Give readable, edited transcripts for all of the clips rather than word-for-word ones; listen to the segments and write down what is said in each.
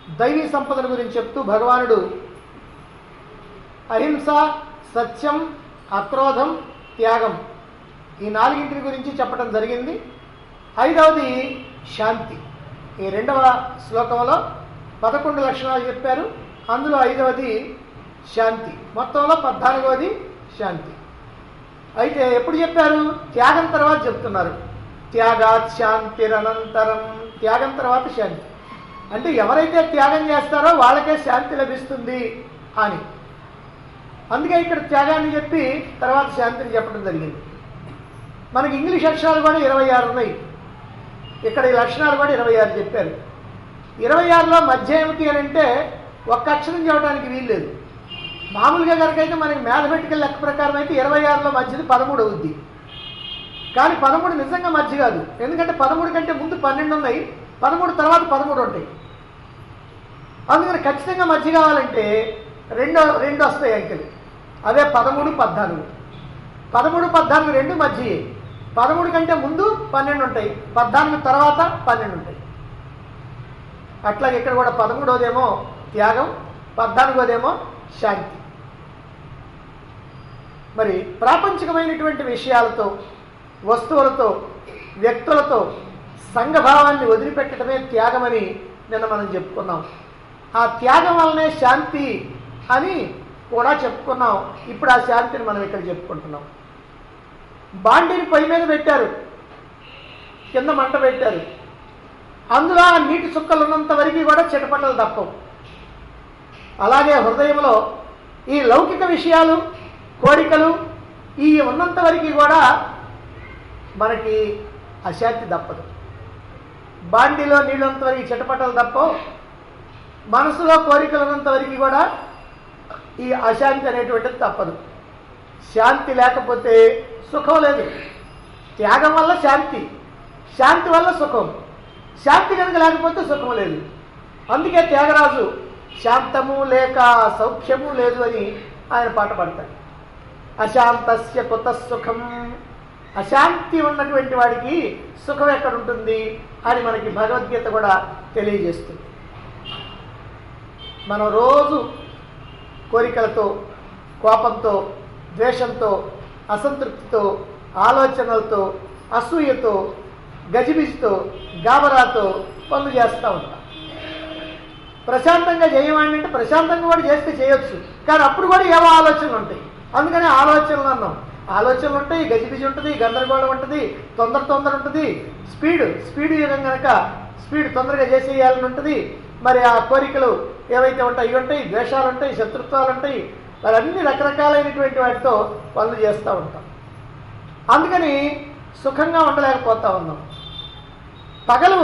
దైవీ సంపదల గురించి చెప్తూ భగవానుడు అహింస, సత్యం, అక్రోధం, త్యాగం ఈ నాలుగింటిని గురించి చెప్పడం జరిగింది. ఐదవది శాంతి. ఈ 2వ శ్లోకంలో 11 లక్షణాలు చెప్పారు. అందులో 5వది శాంతి. మొత్తంలో 14వది శాంతి. అయితే ఎప్పుడు చెప్పారు? త్యాగం తర్వాత చెప్తున్నారు. త్యాగాత్ శాంతిరనంతరం. త్యాగం తర్వాత శాంతి. అంటే ఎవరైతే త్యాగం చేస్తారో వాళ్ళకే శాంతి లభిస్తుంది అని. అందుకే ఇక్కడ త్యాగాన్ని చెప్పి తర్వాత శాంతిని చెప్పడం జరిగింది. మనకి ఇంగ్లీష్ అక్షరాలు కూడా 26 ఉన్నాయి. ఇక్కడ ఈ లక్షణాలు కూడా 26 చెప్పారు. 26లో మధ్య ఏమిటి అని అంటే ఒక్క అక్షరం చెప్పడానికి వీల్లేదు. మామూలుగా కనుకైతే మనకి మ్యాథమెటికల్ లెక్క ప్రకారం అయితే 26లో మధ్యది 13 అవుద్ది. కానీ 13 నిజంగా మధ్య కాదు. ఎందుకంటే 13 కంటే ముందు 12 ఉన్నాయి, 13 తర్వాత 13 ఉంటాయి. అందుకని ఖచ్చితంగా మధ్య కావాలంటే రెండు వస్తాయి అంకెలు. అదే 13, 14. 13, 14 రెండు మధ్యయే. 13 కంటే ముందు 12 ఉంటాయి, 14 తర్వాత 12 ఉంటాయి. అట్లాగే ఇక్కడ కూడా 13వదేమో త్యాగం, 14వదేమో శాంతి. మరి ప్రాపంచికమైనటువంటి విషయాలతో, వస్తువులతో, వ్యక్తులతో సంఘభావాన్ని వదిలిపెట్టడమే త్యాగమని నిన్న మనం చెప్పుకున్నాం. ఆ త్యాగం వల్లనే శాంతి అని కూడా చెప్పుకున్నాం. ఇప్పుడు ఆ శాంతిని మనం ఇక్కడ చెప్పుకుంటున్నాం. బాండిని పొయ్యి మీద పెట్టారు, కింద మంట పెట్టారు. అందులో ఆ నీటి చుక్కలు ఉన్నంత వరకు కూడా చిటపటలు తప్పవు. అలాగే హృదయంలో ఈ లౌకిక విషయాలు, కోరికలు ఈ ఉన్నంత వరకు కూడా మనకి అశాంతి తప్పదు. బాండిలో నీళ్ళంత వరకు చిటపటలు తప్పవు. మనసులో కోరికలు ఉన్నంత వరకు కూడా ఈ అశాంతి అనేటువంటిది తప్పదు. శాంతి లేకపోతే సుఖం లేదు. త్యాగం వల్ల శాంతి, శాంతి వల్ల సుఖం. శాంతి కనుక లేకపోతే సుఖం లేదు. అందుకే త్యాగరాజు శాంతము లేక సౌఖ్యము లేదు అని ఆయన పాట పాడతాడు. అశాంతస్య కుత సుఖం. అశాంతి ఉన్నటువంటి వాడికి సుఖం ఎక్కడుంటుంది అని మనకి భగవద్గీత కూడా తెలియజేస్తుంది. మనం రోజు కోరికలతో, కోపంతో, ద్వేషంతో, అసంతృప్తితో, ఆలోచనలతో, అసూయతో, గజిబిజితో, గాబరాతో పనులు చేస్తూ ఉంటాం. ప్రశాంతంగా చేయమని అంటే ప్రశాంతంగా కూడా చేస్తే చేయొచ్చు, కానీ అప్పుడు కూడా ఏవో ఆలోచనలు ఉంటాయి. అందుకని ఆలోచనలు అన్నాం. ఆలోచనలు ఉంటాయి, గజిబిజి ఉంటుంది, గందరగోళం ఉంటుంది, తొందర ఉంటుంది, స్పీడ్ యుగం కనుక స్పీడ్ తొందరగా చేసేయాలని ఉంటుంది. మరి ఆ కోరికలు ఏవైతే ఉంటాయి ఇవి ఉంటాయి, ద్వేషాలు ఉంటాయి, శత్రుత్వాలు ఉంటాయి. మరి అన్ని రకరకాలైనటువంటి వాటితో పనులు చేస్తూ ఉంటాం. అందుకని సుఖంగా ఉండలేకపోతా ఉన్నాం. పగలు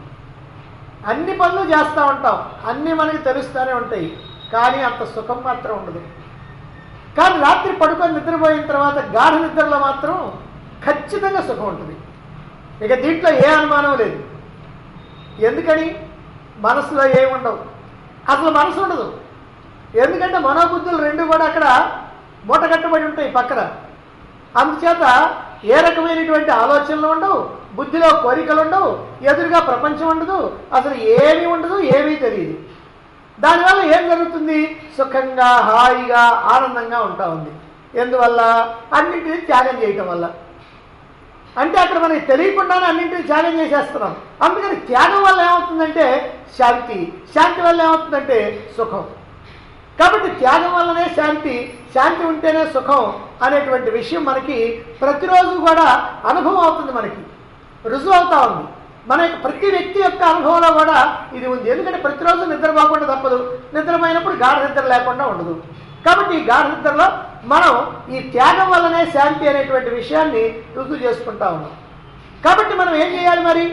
అన్ని పనులు చేస్తూ ఉంటాం, అన్నీ మనకి తెలుస్తూనే ఉంటాయి, కానీ అంత సుఖం మాత్రం ఉండదు. కానీ రాత్రి పడుకొని నిద్రపోయిన తర్వాత గాఢ నిద్రలో మాత్రం ఖచ్చితంగా సుఖం ఉంటుంది. ఇక దీంట్లో ఏ అనుమానం లేదు. ఎందుకని? మనసులో ఏముండవు, అసలు మనసు ఉండదు. ఎందుకంటే మనోబుద్ధులు రెండు కూడా అక్కడ మూట కట్టబడి ఉంటాయి పక్కన. అందుచేత ఏ రకమైనటువంటి ఆలోచనలు ఉండవు, బుద్ధిలో కోరికలు ఉండవు, ఎదురుగా ప్రపంచం ఉండదు, అసలు ఏమీ ఉండదు, ఏమీ తెలియదు. దానివల్ల ఏం జరుగుతుంది? సుఖంగా, హాయిగా, ఆనందంగా ఉంటా ఉంది. ఎందువల్ల? అన్నింటినీ త్యాగం చేయటం వల్ల. అంటే అక్కడ మనకి తెలియకుండానే అన్నింటినీ త్యాగం చేసేస్తున్నాం. అందుకని త్యాగం వల్ల ఏమవుతుందంటే శాంతి, శాంతి వల్ల ఏమవుతుందంటే సుఖం. కాబట్టి త్యాగం వల్లనే శాంతి, శాంతి ఉంటేనే సుఖం అనేటువంటి విషయం మనకి ప్రతిరోజు కూడా అనుభవం అవుతుంది, మనకి రుజువు అవుతా ఉంది. మన యొక్క ప్రతి వ్యక్తి యొక్క అనుభవంలో కూడా ఇది ఉంది. ఎందుకంటే ప్రతిరోజు నిద్రపోకుండా తప్పదు, నిద్రపోయినప్పుడు గాఢ నిద్ర లేకుండా ఉండదు. కాబట్టి ఈ గాఢ నిద్రలో మనం ఈ త్యాగం వల్లనే శాంతి అనేటువంటి విషయాన్ని రుజువు చేసుకుంటా ఉన్నాం. కాబట్టి మనం ఏం చేయాలి? మరి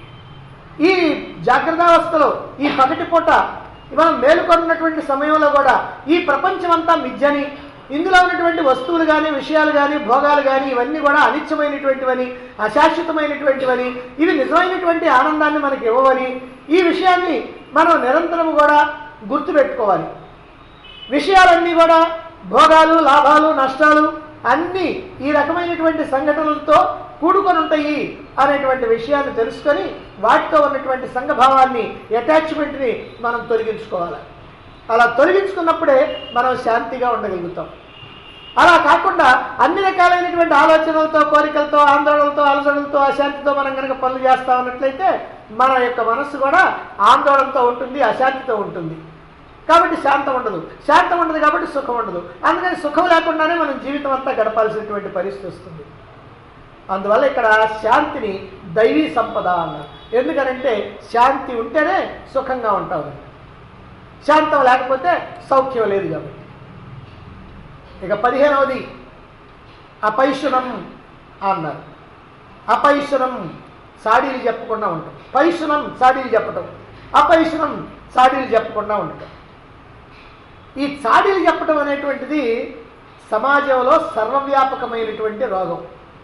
ఈ జాగ్రత్తావస్థలో, ఈ పగటి పూట మనం మేలుకొన్నటువంటి సమయంలో కూడా ఈ ప్రపంచం అంతా మిథ్యని, ఇందులో ఉన్నటువంటి వస్తువులు కానీ, విషయాలు కానీ, భోగాలు కానీ ఇవన్నీ కూడా అనిత్యమైనటువంటివని, అశాశ్వతమైనటువంటివని, ఇవి నిజమైనటువంటి ఆనందాన్ని మనకి ఇవ్వవని, ఈ విషయాన్ని మనం నిరంతరం కూడా గుర్తుపెట్టుకోవాలి. విషయాలన్నీ కూడా భోగాలు, లాభాలు, నష్టాలు అన్నీ ఈ రకమైనటువంటి సంఘటనలతో కూడుకొని ఉంటాయి అనేటువంటి విషయాన్ని తెలుసుకొని వాటితో ఉన్నటువంటి సంఘభావాన్ని, అటాచ్మెంట్ని మనం తొలగించుకోవాలి. అలా తొలగించుకున్నప్పుడే మనం శాంతిగా ఉండగలుగుతాం. అలా కాకుండా అన్ని రకాలైనటువంటి ఆలోచనలతో, కోరికలతో, ఆందోళనలతో, అలజడులతో, అశాంతితో మనం కనుక పనులు చేస్తా ఉన్నట్లయితే మన యొక్క మనస్సు కూడా ఆందోళనతో ఉంటుంది, అశాంతితో ఉంటుంది. కాబట్టి శాంతం ఉండదు. శాంతం ఉండదు కాబట్టి సుఖం ఉండదు. అందుకని సుఖం లేకుండానే మనం జీవితం అంతా గడపాల్సినటువంటి పరిస్థితి వస్తుంది. అందువల్ల ఇక్కడ శాంతిని దైవీ సంపద అన్నారు. ఎందుకనంటే శాంతి ఉంటేనే సుఖంగా ఉంటావు. శాంతం లేకపోతే సౌఖ్యం లేదు కాబట్టి. ఇక 15వది అపైశునం అన్నారు. అపైశునం సాడీలు చెప్పకుండా ఉంటాం. పైశునం సాడీలు చెప్పటం, అపైశునం సాడీలు చెప్పకుండా ఉండటం. ఈ చాడీలు చెప్పటం అనేటువంటిది సమాజంలో సర్వవ్యాపకమైనటువంటి రోగం.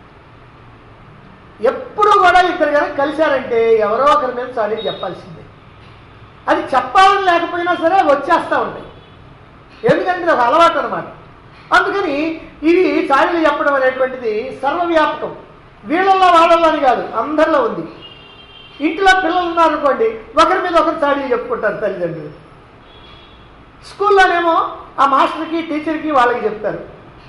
ఎప్పుడు కూడా ఇద్దరు కనుక కలిశారంటే ఎవరో ఒకరి మీద చాడీలు చెప్పాల్సిందే. అది చెప్పాలని లేకపోయినా సరే వచ్చేస్తూ ఉంటాయి. ఎందుకంటే ఒక అలవాటు అనమాట. అందుకని ఇవి చాడీలు చెప్పడం అనేటువంటిది సర్వవ్యాపకం. వీళ్ళల్లో వాళ్ళల్లో అని కాదు, అందరిలో ఉంది. ఇంట్లో పిల్లలు ఉన్నారనుకోండి, ఒకరి మీద ఒకరు చాడీలు చెప్పుకుంటారు తల్లిదండ్రులు. స్కూల్లోనేమో ఆ మాస్టర్కి, టీచర్కి, వాళ్ళకి చెప్తారు.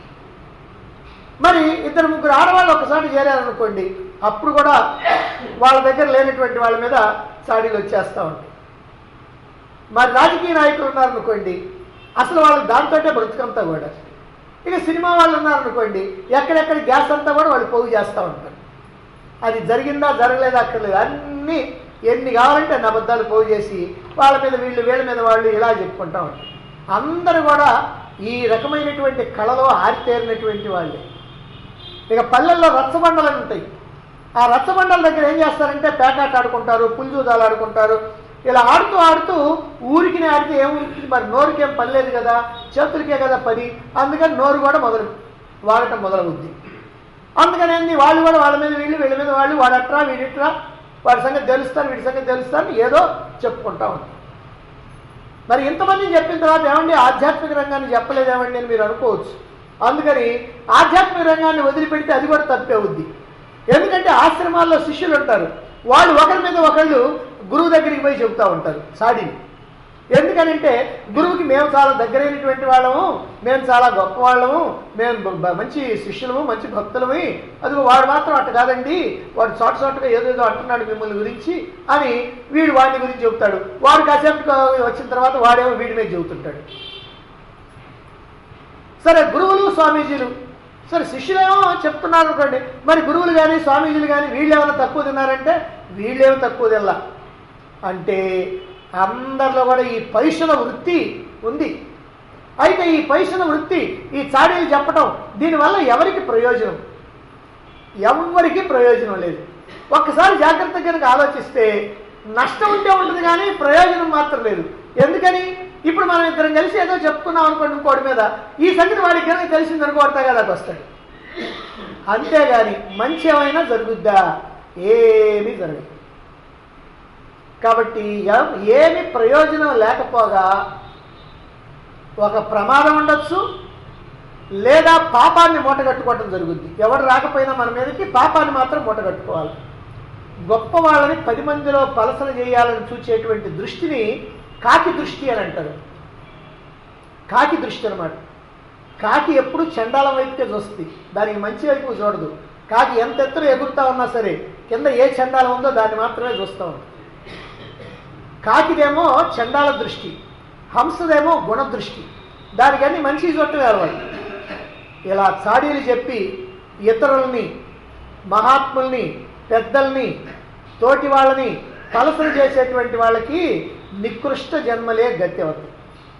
మరి ఇద్దరు ముగ్గురు ఆడవాళ్ళు ఒకసారి చేరారనుకోండి, అప్పుడు కూడా వాళ్ళ దగ్గర లేనటువంటి వాళ్ళ మీద చాడీలు వచ్చేస్తూ ఉంటాయి. మరి రాజకీయ నాయకులు ఉన్నారనుకోండి, అసలు వాళ్ళకి దాంతోటే బ్రతుకంతా కూడా. ఇక సినిమా వాళ్ళు ఉన్నారనుకోండి, ఎక్కడెక్కడ గ్యాస్ అంతా కూడా వాళ్ళు పోగు చేస్తూ ఉంటారు. అది జరిగిందా జరగలేదా అక్కర్లేదు, అన్నీ ఎన్ని కావాలంటే అన్ని అబద్ధాలు పోగు చేసి వాళ్ళ మీద వీళ్ళు, వీళ్ళ మీద వాళ్ళు ఇలా చెప్పుకుంటూ ఉంటారు. అందరూ కూడా ఈ రకమైనటువంటి కళలో ఆరితేరినటువంటి వాళ్ళే. ఇక పల్లెల్లో రచ్చబండలు ఉంటాయి. ఆ రచ్చబండల దగ్గర ఏం చేస్తారంటే పేకాట ఆడుకుంటారు, పుంజూదాలు ఆడుకుంటారు. ఇలా ఆడుతూ ఆడుతూ ఊరికి ఆడితే ఏముంటుంది, మరి నోరుకేం పని లేదు కదా, చేతులకే కదా పని. అందుకని నోరు కూడా వాడటం మొదలవుద్ది. అందుకని వాళ్ళు కూడా వాళ్ళ మీద వీళ్ళు, వీళ్ళ మీద వాళ్ళు, వాడట్రా వీడిట్రా, వాడి సంగతి తెలుస్తాను, వీడి సంగతి తెలుస్తాను, ఏదో చెప్పుకుంటా ఉంటారు. మరి ఇంతమందిని చెప్పిన తర్వాత ఏమండి ఆధ్యాత్మిక రంగాన్ని చెప్పలేదేమండి అని మీరు అనుకోవచ్చు. అందుకని ఆధ్యాత్మిక రంగాన్ని వదిలిపెడితే అది కూడా తప్పే అవుద్ది. ఎందుకంటే ఆశ్రమాల్లో శిష్యులు ఉంటారు, వాళ్ళు ఒకరి మీద ఒకళ్ళు గురువు దగ్గరికి పోయి చెబుతూ ఉంటారు సాడీని. ఎందుకనంటే గురువుకి మేము చాలా దగ్గరైనటువంటి వాళ్ళము, మేము చాలా గొప్ప వాళ్ళము, మేము మంచి శిష్యులము, మంచి భక్తులము, అదిగో వాడు మాత్రం అట్ట కాదండి, వాడు చోటగా ఏదేదో అంటున్నాడు మిమ్మల్ని గురించి అని వీడు వాడిని గురించి చెబుతాడు. వాడు కాసేపు వచ్చిన తర్వాత వాడేమో వీడి మీద చెబుతుంటాడు. సరే గురువులు స్వామీజీలు, సరే శిష్యులేమో చెప్తున్నారు అనుకోండి, మరి గురువులు కానీ స్వామీజీలు కానీ వీళ్ళేమైనా తక్కువ తిన్నారంటే వీళ్ళేమో తక్కువ తినలా. అంటే అందరిలో కూడా ఈ పైశుల వృత్తి ఉంది. అయితే ఈ పైశుల వృత్తి, ఈ చాడీలు చెప్పటం, దీనివల్ల ఎవరికి ప్రయోజనం? ఎవరికి ప్రయోజనం లేదు. ఒక్కసారి జాగ్రత్తగా కనుక ఆలోచిస్తే నష్టం ఉంటే ఉంటుంది కానీ ప్రయోజనం మాత్రం లేదు. ఎందుకని? ఇప్పుడు మనం ఇద్దరం కలిసి ఏదో చెప్పుకున్నాం అనుకోండి ఇంకోటి మీద, ఈ సంగతి వాడికి కనుక తెలిసిందనుకో అర్థగాలకు వస్తాడు. అంతేగాని మంచి ఏమైనా జరుగుద్దా? ఏమీ జరగదు. కాబట్టి ఏమి ప్రయోజనం లేకపోగా ఒక ప్రమాదం ఉండొచ్చు, లేదా పాపాన్ని మూటగట్టుకోవటం జరుగుద్ది. ఎవరు రాకపోయినా మన మీదకి పాపాన్ని మాత్రం మూటగట్టుకోవాలి. గొప్ప వాళ్ళని 10 మందిలో పలసన చేయాలని చూచేటువంటి దృష్టిని కాకి దృష్టి అని అంటారు. కాకి దృష్టి అనమాట. కాకి ఎప్పుడు చండాలం వైపుకే చూస్తుంది, దానికి మంచి వైపు చూడదు. కాకి ఎంత ఎత్తున ఎగురుతా ఉన్నా సరే కింద ఏ చండాలం ఉందో దాన్ని మాత్రమే చూస్తూ ఉంటుంది. కాకిదేమో చండాల దృష్టి, హంసదేమో గుణదృష్టి. దానికన్నీ మంచి చోటు అలవాటు. ఇలా చాడీలు చెప్పి ఇతరుల్ని, మహాత్ముల్ని, పెద్దల్ని, తోటి వాళ్ళని పలసలు చేసేటువంటి వాళ్ళకి నికృష్ట జన్మలే గతి అవుతుంది.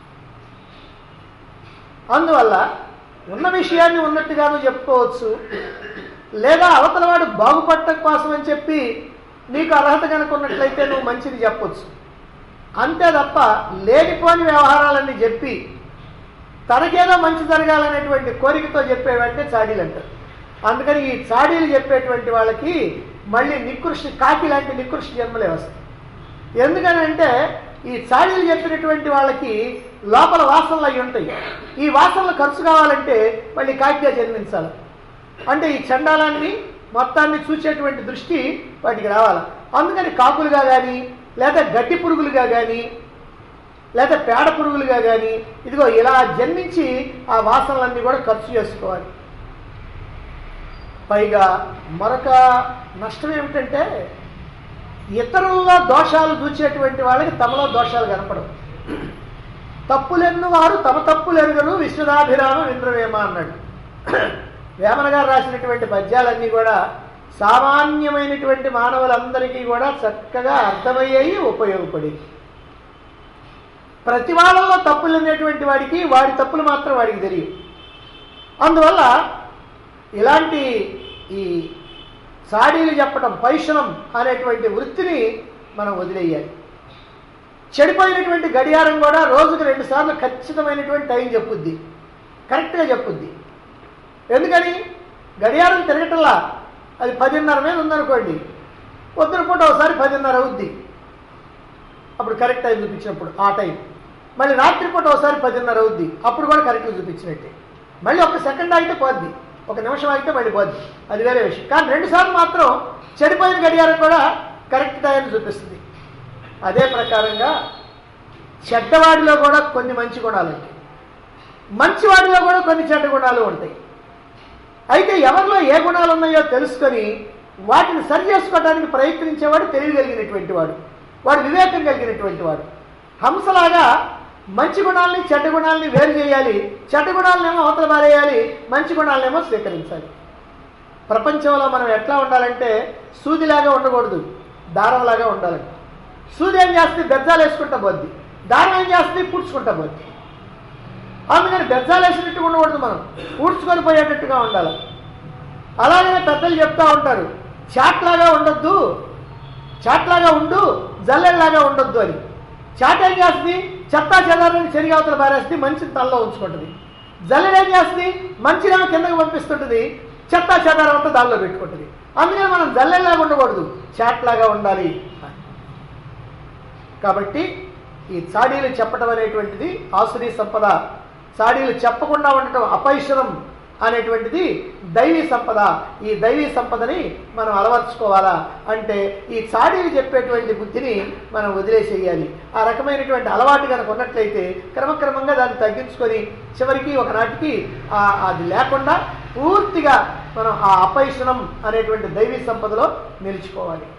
అందువల్ల ఉన్న విషయాన్ని ఉన్నట్టుగాను చెప్పుకోవచ్చు, లేదా అవతలవాడు బాగుపడటం కోసం అని చెప్పి నీకు అర్హత కనుక ఉన్నట్లయితే నువ్వు మంచిది చెప్పొచ్చు. అంతే తప్ప లేనిపోని వ్యవహారాలన్నీ చెప్పి తనకేదో మంచి జరగాలనేటువంటి కోరికతో చెప్పేవంటే చాడీలు అంటారు. అందుకని ఈ చాడీలు చెప్పేటువంటి వాళ్ళకి మళ్ళీ నికృష్టి, కాకి లాంటి నికృష్టి జన్మలే వస్తాయి. ఎందుకనంటే ఈ చాడీలు చెప్పినటువంటి వాళ్ళకి లోపల వాసనలు అవి ఉంటాయి. ఈ వాసనలు ఖర్చు కావాలంటే మళ్ళీ కాకిగా జన్మించాలి. అంటే ఈ చండాలాన్ని, మొత్తాన్ని చూసేటువంటి దృష్టి వాటికి రావాలి. అందుకని కాకులుగా కానీ, లేదా గడ్డి పురుగులుగా కానీ, లేదా పేడ పురుగులుగా కానీ ఇదిగో ఇలా జన్మించి ఆ వాసనలన్నీ కూడా ఖర్చు చేసుకోవాలి. పైగా మరొక నష్టం ఏమిటంటే, ఇతరుల్లో దోషాలు చూసేటువంటి వాళ్ళకి తమలో దోషాలు కనపడవు. తప్పులెన్ను వారు తమ తప్పులు ఎరుగరు విశ్వదాభిరామ ఇంద్రవేమ అన్నాడు. వేమన గారు రాసినటువంటి పద్యాలన్నీ కూడా సామాన్యమైనటువంటి మానవులందరికీ కూడా చక్కగా అర్థమయ్యాయి, ఉపయోగపడేవి. ప్రతి వాళ్ళలో తప్పులు అనేటువంటి వాడికి వాడి తప్పులు మాత్రం వాడికి తెలియదు. అందువల్ల ఇలాంటి ఈ సాడీలు చెప్పడం, పైశనం అనేటువంటి వృత్తిని మనం వదిలేయాలి. చెడిపోయినటువంటి గడియారం కూడా రోజుకు 2 సార్లు ఖచ్చితమైనటువంటి టైం చెప్పుద్ది, కరెక్ట్గా చెప్పుద్ది. ఎందుకని? గడియారం తిరగటంలా అది 10:30 మీద ఉందనుకోండి, పొద్దున పూట ఒకసారి 10:30 అవుద్ది, అప్పుడు కరెక్ట్ టైం చూపించినప్పుడు ఆ టైం. మళ్ళీ రాత్రిపూట ఒకసారి 10:30 అవుద్ది, అప్పుడు కూడా కరెక్ట్గా చూపించినట్టే. మళ్ళీ 1 సెకండ్ అయితే పోద్ది, 1 నిమిషం అయితే మళ్ళీ పోద్ది, అది వేరే విషయం. కానీ 2 సార్లు మాత్రం చెడిపోయిన గడియారం కూడా కరెక్ట్ టైం చూపిస్తుంది. అదే ప్రకారంగా చెడ్డవాడిలో కూడా కొన్ని మంచి గుణాలు ఉంటాయి, మంచివాడిలో కూడా కొన్ని చెడ్డ గుణాలు ఉంటాయి. అయితే ఎవరిలో ఏ గుణాలు ఉన్నాయో తెలుసుకొని వాటిని సరి చేసుకోవడానికి ప్రయత్నించేవాడు తెలియగలిగినటువంటి వాడు, వాడు వివేకం కలిగినటువంటి వాడు. హంసలాగా మంచి గుణాలని చెడ్డ గుణాలని వేరు చేయాలి, చెడ్డ గుణాలనేమో అవతల మారేయాలి, మంచి గుణాలనేమో స్వీకరించాలి. ప్రపంచంలో మనం ఎట్లా ఉండాలంటే సూదిలాగా ఉండకూడదు, దారంలాగా ఉండాలండి. సూది ఏం చేస్తుంది? బెజ్జాలు వేసుకుంటా పోద్ది, దారం ఏం చేస్తుంది? పూడ్చుకుంటా పోద్ది. అందుకని బెజ్జాలు వేసినట్టుగా ఉండకూడదు, మనం పూడ్చుకొని పోయేటట్టుగా ఉండాలి. అలాగే పెద్దలు చెప్తా ఉంటారు, చాట్లాగా ఉండొద్దు, చాట్లాగా ఉండు, జల్లెల్లాగా ఉండొద్దు అని. చాట్ ఏం చేస్తుంది? చెత్తా చెదారాన్ని చెరిగి అవతల పారేస్తుంది, మంచిని తనలో ఉంచుకుంటుంది. జల్లెలు ఏం చేస్తుంది? మంచినేమో కిందకు పంపిస్తుంటుంది, చెత్తా చెదారం అంతా దానిలో పెట్టుకుంటుంది. అందుకని మనం జల్లెల్లాగా ఉండకూడదు, చాట్లాగా ఉండాలి. కాబట్టి ఈ చాడీలు చెప్పడం అనేటువంటిది ఆసురీ సంపద, చాడీలు చెప్పకుండా ఉండటం అపైశనం అనేటువంటిది దైవీ సంపద. ఈ దైవీ సంపదని మనం అలవర్చుకోవాలా అంటే ఈ చాడీలు చెప్పేటువంటి బుద్ధిని మనం వదిలేసేయాలి. ఆ రకమైనటువంటి అలవాటు కనుక ఉన్నట్లయితే క్రమక్రమంగా దాన్ని తగ్గించుకొని చివరికి ఒకనాటికి అది లేకుండా పూర్తిగా మనం ఆ అపైశనం అనేటువంటి దైవీ సంపదలో నిలిచిపోవాలి.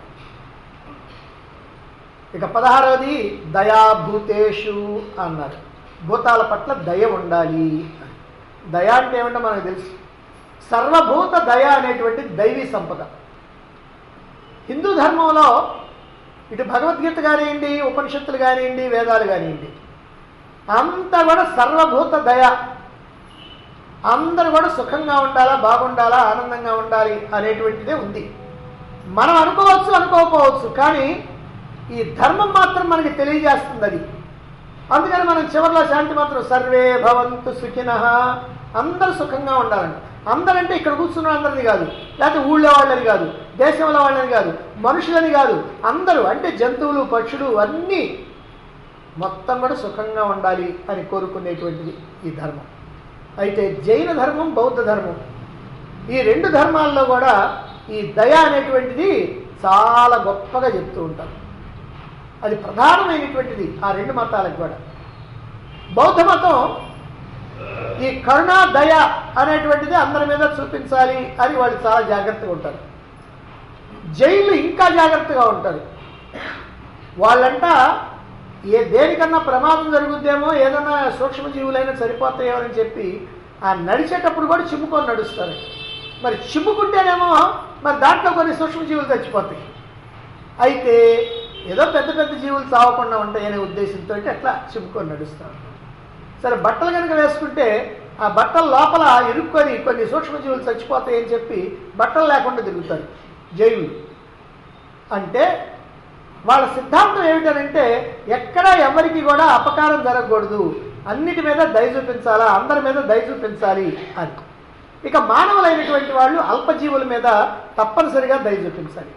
ఇక 16వది దయాభూతేషు అన్నారు. భూతాల పట్ల దయ ఉండాలి. దయ అంటే ఏమంటే మనకు తెలుసు, సర్వభూత దయ అనేటువంటి దైవీ సంపద. హిందూ ధర్మంలో ఇటు భగవద్గీత కానివ్వండి, ఉపనిషత్తులు కానివ్వండి, వేదాలు కానివ్వండి, అంతా కూడా సర్వభూత దయ. అందరూ కూడా సుఖంగా ఉండాలా, బాగుండాలా, ఆనందంగా ఉండాలి అనేటువంటిదే ఉంది. మనం అనుకోవచ్చు, అనుకోకపోవచ్చు, కానీ ఈ ధర్మం మాత్రం మనకి తెలియజేస్తుంది అది. అందుకని మనం చివరిలో శాంతి మంత్రం సర్వే భవంతు సుఖినః, అందరూ సుఖంగా ఉండాలంట. అందరంటే ఇక్కడ కూర్చున్న అందరిని కాదు, లేకపోతే ఊళ్ళో వాళ్ళని కాదు, దేశంలో వాళ్ళని కాదు, మనుషులని కాదు, అందరూ అంటే జంతువులు, పక్షులు అన్నీ మొత్తం కూడా సుఖంగా ఉండాలి అని కోరుకునేటువంటిది ఈ ధర్మం. అయితే జైన ధర్మం, బౌద్ధ ధర్మం, ఈ 2 ధర్మాల్లో కూడా ఈ దయ అనేటువంటిది చాలా గొప్పగా చెప్తూ ఉంటారు. అది ప్రధానమైనటువంటిది ఆ 2 మతాలకు కూడా. బౌద్ధ మతం ఈ కరుణ, దయ అనేటువంటిది అందరి మీద చూపించాలి అని వాళ్ళు చాలా జాగ్రత్తగా ఉంటారు. జైళ్ళు ఇంకా జాగ్రత్తగా ఉంటారు. వాళ్ళంట దేనికన్నా ప్రమాదం జరుగుద్దేమో, ఏదన్నా సూక్ష్మజీవులైనా సరిపోతాయో అని చెప్పి ఆ నడిచేటప్పుడు కూడా చిమ్ముకొని నడుస్తారు. మరి చిమ్ముకుంటేనేమో మరి దాంట్లో కొన్ని సూక్ష్మజీవులు చచ్చిపోతాయి. అయితే ఏదో పెద్ద పెద్ద జీవులు చావకుండా ఉంటాయనే ఉద్దేశంతో అట్లా చిమ్ముకొని నడుస్తారు. సరే, బట్టలు కనుక వేసుకుంటే ఆ బట్టల లోపల ఇరుక్కొని కొన్ని సూక్ష్మజీవులు చచ్చిపోతాయని చెప్పి బట్టలు లేకుండా తిరుగుతారు జైలు. అంటే వాళ్ళ సిద్ధాంతం ఏమిటంటే ఎక్కడా ఎవరికి కూడా అపకారం జరగకూడదు, అన్నిటి మీద దయ చూపించాలా, అందరి మీద దయ చూపించాలి అని. ఇక మానవులైనటువంటి వాళ్ళు అల్పజీవుల మీద తప్పనిసరిగా దయ చూపించాలి.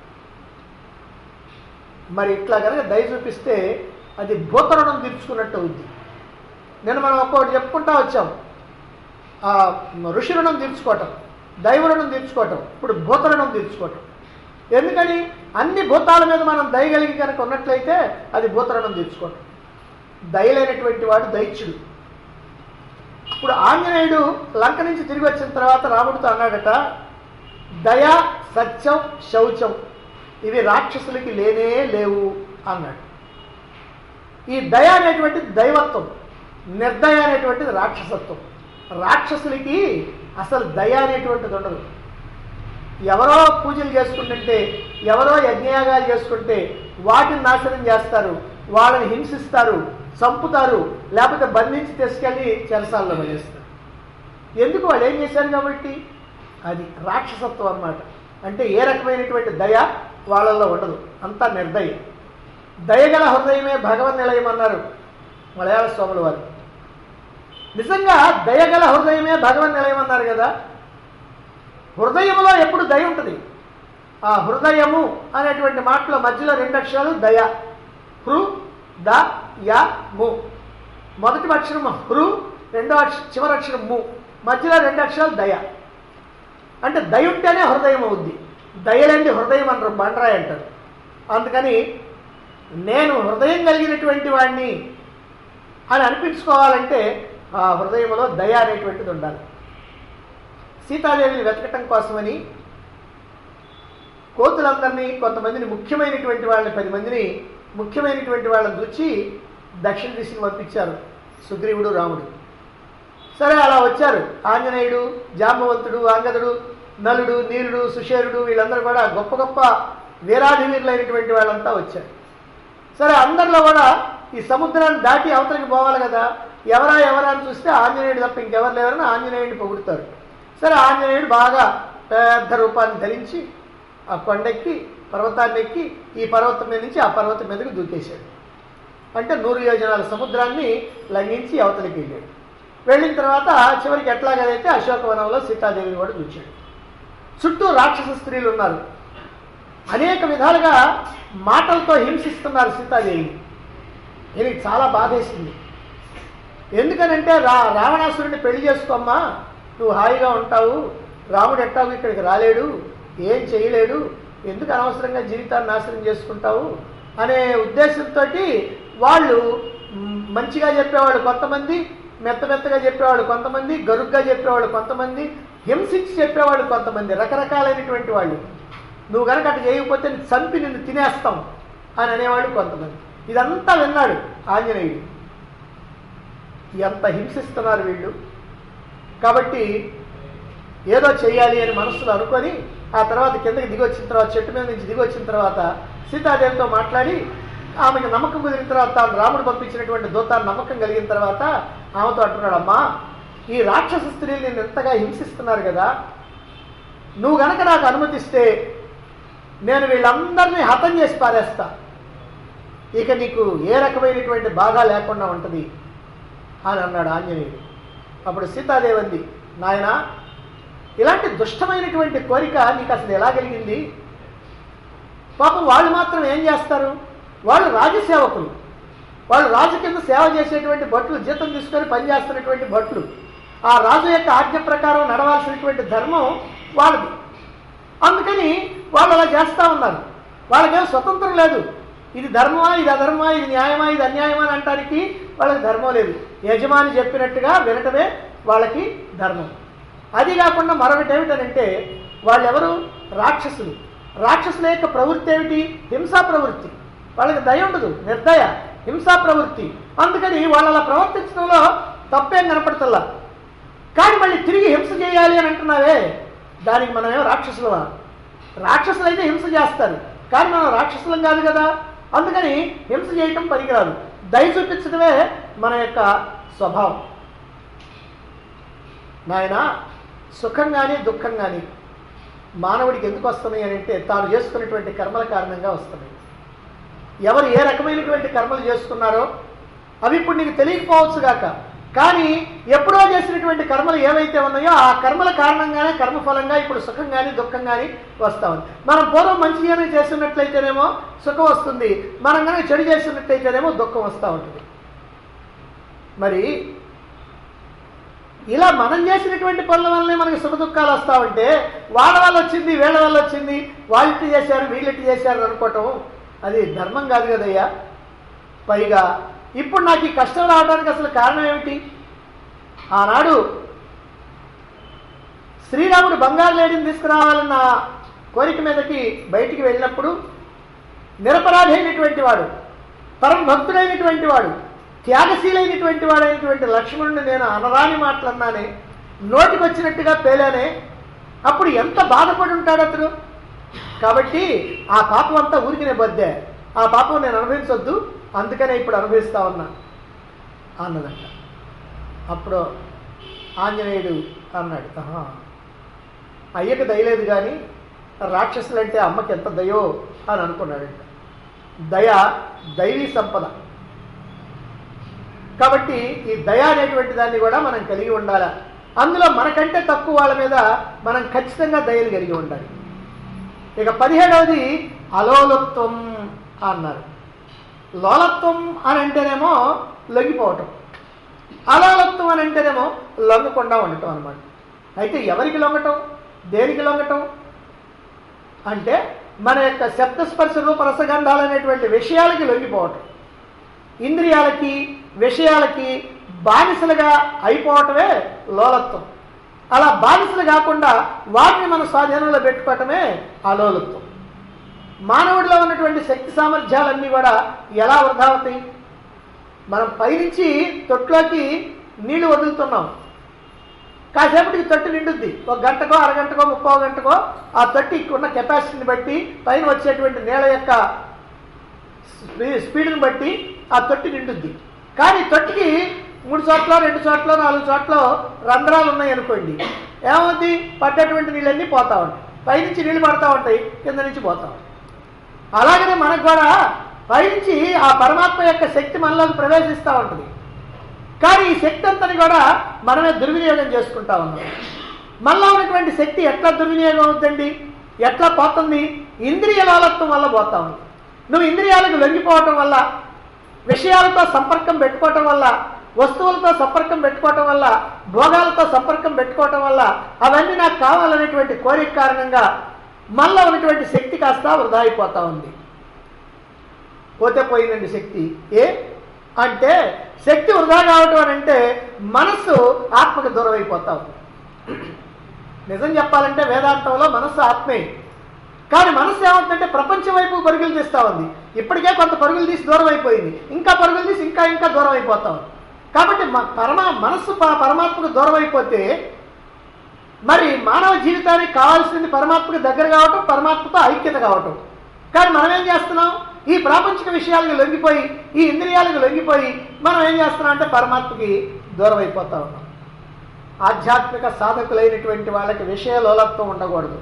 మరి ఇట్లా కనుక దయ చూపిస్తే అది భూతరుణం తీర్చుకున్నట్టు అవుద్ది. నేను మనం ఒక్కొక్కటి చెప్పుకుంటా వచ్చాం, ఋషి రుణం తీర్చుకోవటం. దైవ రుణం తీర్చుకోవటం, ఇప్పుడు భూత రుణం తీర్చుకోవటం. ఎందుకని? అన్ని భూతాల మీద మనం దయగలిగి కనుక ఉన్నట్లయితే అది భూత రుణం తీర్చుకోవటం. దయలేనటువంటి వాడు దైత్యుడు. ఇప్పుడు ఆంజనేయుడు లంక నుంచి తిరిగి వచ్చిన తర్వాత రాముడితో అన్నాడట, దయ, సత్యం, శౌచం ఇవి రాక్షసులకి లేనే లేవు అన్నాడు. ఈ దయ అనేటువంటిది దైవత్వం, నిర్దయ అనేటువంటిది రాక్షసత్వం. రాక్షసులకి అసలు దయ అనేటువంటిది ఉండదు. ఎవరో పూజలు చేసుకుంటుంటే, ఎవరో యజ్ఞయాగాలు చేసుకుంటే వాటిని నాశనం చేస్తారు, వాళ్ళని హింసిస్తారు, చంపుతారు, లేకపోతే బంధించి తీసుకెళ్ళి చెరసాల్లో పడేస్తారు. ఎందుకు? వాళ్ళు ఏం చేశారు కాబట్టి. అది రాక్షసత్వం అన్నమాట. అంటే ఏ రకమైనటువంటి దయ వాళ్ళల్లో ఉండదు, అంతా నిర్దయ. దయగల హృదయమే భగవన్ నిలయం అన్నారు మలయాళ స్వాముల వారు. నిజంగా దయగల హృదయమే భగవన్ నిలయం అన్నారు కదా. హృదయంలో ఎప్పుడు దయ ఉంటుంది. ఆ హృదయము అనేటువంటి మాటలో మధ్యలో 2 అక్షరాలు దయ. హృ ద య ము. మొదటి అక్షరం హృ, చివరి అక్షరం ము, మధ్యలో 2 అక్షరాలు దయ. అంటే దయ ఉంటేనే హృదయం అవుద్ది. దయలేంది హృదయం అంటారు, బండరాయి అంటారు. అందుకని నేను హృదయం కలిగినటువంటి వాడిని అని అనిపించుకోవాలంటే ఆ హృదయంలో దయ అనేటువంటిది ఉండాలి. సీతాదేవిని వెతకటం కోసమని కోతులందరినీ, కొంతమందిని, ముఖ్యమైనటువంటి వాళ్ళని 10 మందిని ముఖ్యమైనటువంటి వాళ్ళని చూచి దక్షిణ దిశను పంపించారు సుగ్రీవుడు, రాముడు. సరే అలా వచ్చారు. ఆంజనేయుడు, జాంబవంతుడు, అంగదుడు, నలుడు, నీలుడు, సుషేరుడు వీళ్ళందరూ కూడా గొప్ప గొప్ప వీరాధివీరులైనటువంటి వాళ్ళంతా వచ్చారు. సరే అందరిలో కూడా ఈ సముద్రాన్ని దాటి అవతలికి పోవాలి కదా. ఎవరా అని చూస్తే ఆంజనేయుడు తప్ప ఇంకెవరు లేవరని ఆంజనేయుడిని పొగుడుతారు. సరే ఆంజనేయుడు బాగా పెద్ద రూపాన్ని ధరించి ఆ కొండెక్కి, పర్వతాన్ని ఎక్కి, ఈ పర్వతం మీద నుంచి ఆ పర్వతం మీదకి దూకేశాడు. అంటే 100 యోజనాల సముద్రాన్ని లంఘించి అవతలికి వెళ్ళాడు. వెళ్ళిన తర్వాత చివరికి ఎట్లాగైతే అశోకవనంలో సీతాదేవిని కూడా చూచాడు. చుట్టూ రాక్షస స్త్రీలు ఉన్నారు. అనేక విధాలుగా మాటలతో హింసిస్తున్నారు సీతాదేవిని. దీనికి చాలా బాధేసింది. ఎందుకనంటే రావణాసురుడిని పెళ్లి చేసుకోమ్మా, నువ్వు హాయిగా ఉంటావు, రాముడు ఎట్టావు ఇక్కడికి రాలేడు, ఏం చేయలేడు, ఎందుకు అనవసరంగా జీవితాన్ని నాశనం చేసుకుంటావు అనే ఉద్దేశంతో వాళ్ళు మంచిగా చెప్పేవాళ్ళు కొంతమంది, మెత్తగా చెప్పేవాళ్ళు కొంతమంది, గరుగ్గా చెప్పేవాళ్ళు కొంతమంది, హింసించి చెప్పేవాళ్ళు కొంతమంది, రకరకాలైనటువంటి వాళ్ళు. నువ్వు కనుక అటు చేయకపోతే చంపి నిన్ను తినేస్తాం అని అనేవాళ్ళు కొంతమంది. ఇదంతా విన్నాడు ఆంజనేయుడు. ఎంత హింసిస్తున్నారు వీళ్ళు. కాబట్టి ఏదో చెయ్యాలి అని మనస్సులో అనుకొని ఆ తర్వాత కిందకి దిగొచ్చిన తర్వాత, చెట్టు మీద నుంచి దిగొచ్చిన తర్వాత సీతాదేవితో మాట్లాడి ఆమెకు నమ్మకం కుదిరిన తర్వాత, తాను రాముడు పంపించినటువంటి దూతాన్ని నమ్మకం కలిగిన తర్వాత ఆమెతో అంటున్నాడు, అమ్మా ఈ రాక్షస స్త్రీలు నేను ఎంతగా హింసిస్తున్నారు కదా, నువ్వు గనక నాకు అనుమతిస్తే నేను వీళ్ళందరినీ హతం చేసి పారేస్తా, ఇక నీకు ఏ రకమైనటువంటి బాధ లేకుండా ఉంటుంది అని అన్నాడు ఆంజనేయుడు. అప్పుడు సీతాదేవి అంది, నాయనా ఇలాంటి దుష్టమైనటువంటి కోరిక నీకు అసలు ఎలా కలిగింది? పాపం వాళ్ళు మాత్రం ఏం చేస్తారు, వాళ్ళు రాజసేవకులు, వాళ్ళు రాజు కింద సేవ చేసేటువంటి భటులు, జీతం తీసుకొని పనిచేస్తున్నటువంటి భటులు. ఆ రాజు యొక్క ఆజ్ఞ ప్రకారం నడవాల్సినటువంటి ధర్మం వాళ్ళది. అందుకని వాళ్ళు అలా చేస్తూ ఉన్నారు. వాళ్ళకేం స్వతంత్రం లేదు. ఇది ధర్మమా, ఇది అధర్మమా, ఇది న్యాయమా, ఇది అన్యాయమా అని అంటానికి వాళ్ళకి ధర్మం లేదు. యజమాని చెప్పినట్టుగా వినటమే వాళ్ళకి ధర్మం. అది కాకుండా మరొకటి ఏమిటనంటే వాళ్ళెవరు? రాక్షసులు. రాక్షసుల యొక్క ప్రవృత్తి ఏమిటి? హింసా ప్రవృత్తి. వాళ్ళకి దయ ఉండదు, నిర్దయ, హింసా ప్రవృత్తి. అందుకని వాళ్ళు అలా ప్రవర్తించడంలో తప్పేం కనపడుతుందా. కానీ మళ్ళీ తిరిగి హింస చేయాలి అని అంటున్నావే, దానికి మనమేమో రాక్షసులమా? రాక్షసులైతే హింస చేస్తారు, కానీ మనం రాక్షసులం కాదు కదా. అందుకని హింస చేయటం పనికిరాదు. దయ చూపించడమే మన యొక్క స్వభావం. నాయన సుఖం కానీ దుఃఖం కానీ మానవుడికి ఎందుకు వస్తున్నాయి అని అంటే తాను చేసుకున్నటువంటి కర్మల కారణంగా వస్తున్నాయి. ఎవరు ఏ రకమైనటువంటి కర్మలు చేసుకున్నారో అవి ఇప్పుడు నీకు తెలియకపోవచ్చు గాక, కానీ ఎప్పుడో చేసినటువంటి కర్మలు ఏవైతే ఉన్నాయో ఆ కర్మల కారణంగానే కర్మఫలంగా ఇప్పుడు సుఖం కానీ దుఃఖం కానీ వస్తూ ఉంది. మనం పూర్వం మంచి కనుక చేస్తున్నట్లయితేనేమో సుఖం వస్తుంది, మనం కనుక చెడు చేస్తున్నట్లయితేనేమో దుఃఖం వస్తూ ఉంటుంది. మరి ఇలా మనం చేసినటువంటి పనుల వల్లనే మనకి సుఖ దుఃఖాలు వస్తూ ఉంటే వాళ్ళ వల్ల వచ్చింది, వీళ్ళ వల్ల వచ్చింది, వాళ్ళు ఇట్టి చేశారు, వీళ్ళు ఇట్టి చేశారు అనుకోవటం అది ధర్మం కాదు కదయ్యా. పైగా ఇప్పుడు నాకు ఈ కష్టం రావడానికి అసలు కారణం ఏమిటి? ఆనాడు శ్రీరాముడు బంగారు లేడిని తీసుకురావాలన్న కోరిక మీదకి బయటికి వెళ్ళినప్పుడు నిరపరాధి అయినటువంటి వాడు, పరమ భక్తుడైనటువంటి వాడు, త్యాగశీలైనటువంటి వాడైనటువంటి లక్ష్మణుడిని నేను అనరాని మాటలన్నానే, నోటికి వచ్చినట్టుగా పేలానే, అప్పుడు ఎంత బాధపడి ఉంటాడు అతను. కాబట్టి ఆ పాపం అంతా ఊరికినే బద్దే, ఆ పాపం నేను అనుభవించొద్దు, అందుకనే ఇప్పుడు అనుభవిస్తా ఉన్నా అన్నదంట. అప్పుడు ఆంజనేయుడు అన్నాడు, అయ్యకు దయలేదు కానీ రాక్షసులంటే అమ్మకి ఎంత దయో అని అనుకున్నాడంట. దయ దైవీ సంపద కాబట్టి ఈ దయ అనేటువంటి దాన్ని కూడా మనం కలిగి ఉండాలి. అందులో మనకంటే తక్కువ వాళ్ళ మీద మనం ఖచ్చితంగా దయలు కలిగి ఉండాలి. ఇక 17వది అలోలత్వం అన్నారు. లోలత్వం అని అంటేనేమో లొంగిపోవటం, అలోలత్వం అని అంటేనేమో లొంగకుండా ఉండటం అన్నమాట. అయితే ఎవరికి లొంగటం, దేనికి లొంగటం అంటే మన యొక్క శబ్దస్పర్శ రూపరసగంధాలు అనేటువంటి విషయాలకి లొంగిపోవటం, ఇంద్రియాలకి విషయాలకి బానిసలుగా అయిపోవటమే లోలత్వం. అలా బానిసలు కాకుండా వాటిని మన స్వాధీనంలో పెట్టుకోవటమే అలోలత్వం. మానవుడిలో ఉన్నటువంటి శక్తి సామర్థ్యాలన్నీ కూడా ఎలా వృధా అవుతాయి? మనం పైనుంచి తొట్టులోకి నీళ్లు వదులుతున్నాం, కాసేపటికి తొట్టి నిండుద్ది. ఒక గంటకో అరగంటకో 30 గంటకో ఆ తొట్టికి ఉన్న కెపాసిటీని బట్టి పైన వచ్చేటువంటి నీళ్ళ యొక్క స్పీడ్ని బట్టి ఆ తొట్టి నిండుద్ది. కానీ తొట్టికి 3 చోట్ల 2 చోట్ల 4 చోట్ల రంధ్రాలు ఉన్నాయి అనుకోండి, ఏమవుద్ది? పడ్డటువంటి నీళ్ళన్నీ పోతా ఉంటాయి, పైనుంచి నీళ్ళు పడతా ఉంటాయి, కింద నుంచి పోతా ఉంటాయి. అలాగనే మనకు కూడా పైనుంచి ఆ పరమాత్మ యొక్క శక్తి మనలోకి ప్రవేశిస్తూ ఉంటుంది. కానీ ఈ శక్తి అంతని కూడా మనమే దుర్వినియోగం చేసుకుంటా ఉన్నాం. మనలో ఉన్నటువంటి శక్తి ఎట్లా దుర్వినియోగం అవుతుందండి, ఎట్లా పోతుంది? ఇంద్రియ లోలత్వం వల్ల పోతా ఉంది. నువ్వు ఇంద్రియాలకు లొంగిపోవటం వల్ల, విషయాలతో సంపర్కం పెట్టుకోవటం వల్ల, వస్తువులతో సంపర్కం పెట్టుకోవటం వల్ల, భోగాలతో సంపర్కం పెట్టుకోవటం వల్ల, అవన్నీ నాకు కావాలనేటువంటి కోరిక కారణంగా మనలో ఉన్నటువంటి శక్తి కాస్త వృధా అయిపోతా ఉంది. పోతే పోయిందండి శక్తి. అంటే శక్తి వృధా కావటం అని అంటే మనస్సు ఆత్మకు దూరం అయిపోతా ఉంది. నిజం చెప్పాలంటే వేదాంతంలో మనస్సు ఆత్మే, కానీ మనస్సు ఏమవుతుందంటే ప్రపంచం వైపు పరుగులు తీస్తూ ఉంది. ఇప్పటికే కొంత పరుగులు తీసి దూరం అయిపోయింది, ఇంకా పరుగులు తీసి ఇంకా ఇంకా దూరం అయిపోతా ఉంది. కాబట్టి మనస్సు పరమాత్మకు దూరం అయిపోతే మరి మానవ జీవితానికి కావాల్సింది పరమాత్మకు దగ్గర కావటం, పరమాత్మతో ఐక్యత కావటం. కానీ మనం ఏం చేస్తున్నాం? ఈ ప్రాపంచిక విషయాలకు లొంగిపోయి, ఈ ఇంద్రియాలకు లొంగిపోయి మనం ఏం చేస్తున్నాం అంటే పరమాత్మకి దూరం అయిపోతా ఉన్నాం. ఆధ్యాత్మిక సాధకులైనటువంటి వాళ్ళకి విషయ లోలత్వం ఉండకూడదు.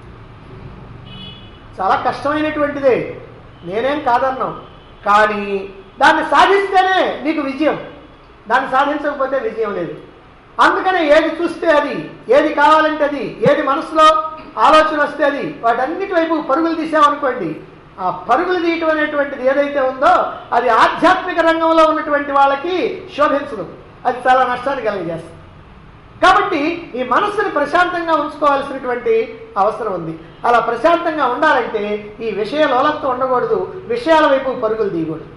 చాలా కష్టమైనటువంటిదే, నేనేం కాదన్నాం, కానీ దాన్ని సాధిస్తేనే నీకు విజయం, దాన్ని సాధించకపోతే విజయం లేదు. అందుకనే ఏది చూస్తే అది, ఏది కావాలంటే అది, ఏది మనసులో ఆలోచన వస్తే అది, వాటన్నిటి వైపు పరుగులు తీసామనుకోండి, ఆ పరుగులు తీయటం అనేటువంటిది ఏదైతే ఉందో అది ఆధ్యాత్మిక రంగంలో ఉన్నటువంటి వాళ్ళకి శోభించదు, అది చాలా నష్టాన్ని కలిగజేస్తుంది. కాబట్టి ఈ మనస్సుని ప్రశాంతంగా ఉంచుకోవాల్సినటువంటి అవసరం ఉంది. అలా ప్రశాంతంగా ఉండాలంటే ఈ విషయ లోలత్వం ఉండకూడదు, విషయాల వైపు పరుగులు తీయకూడదు.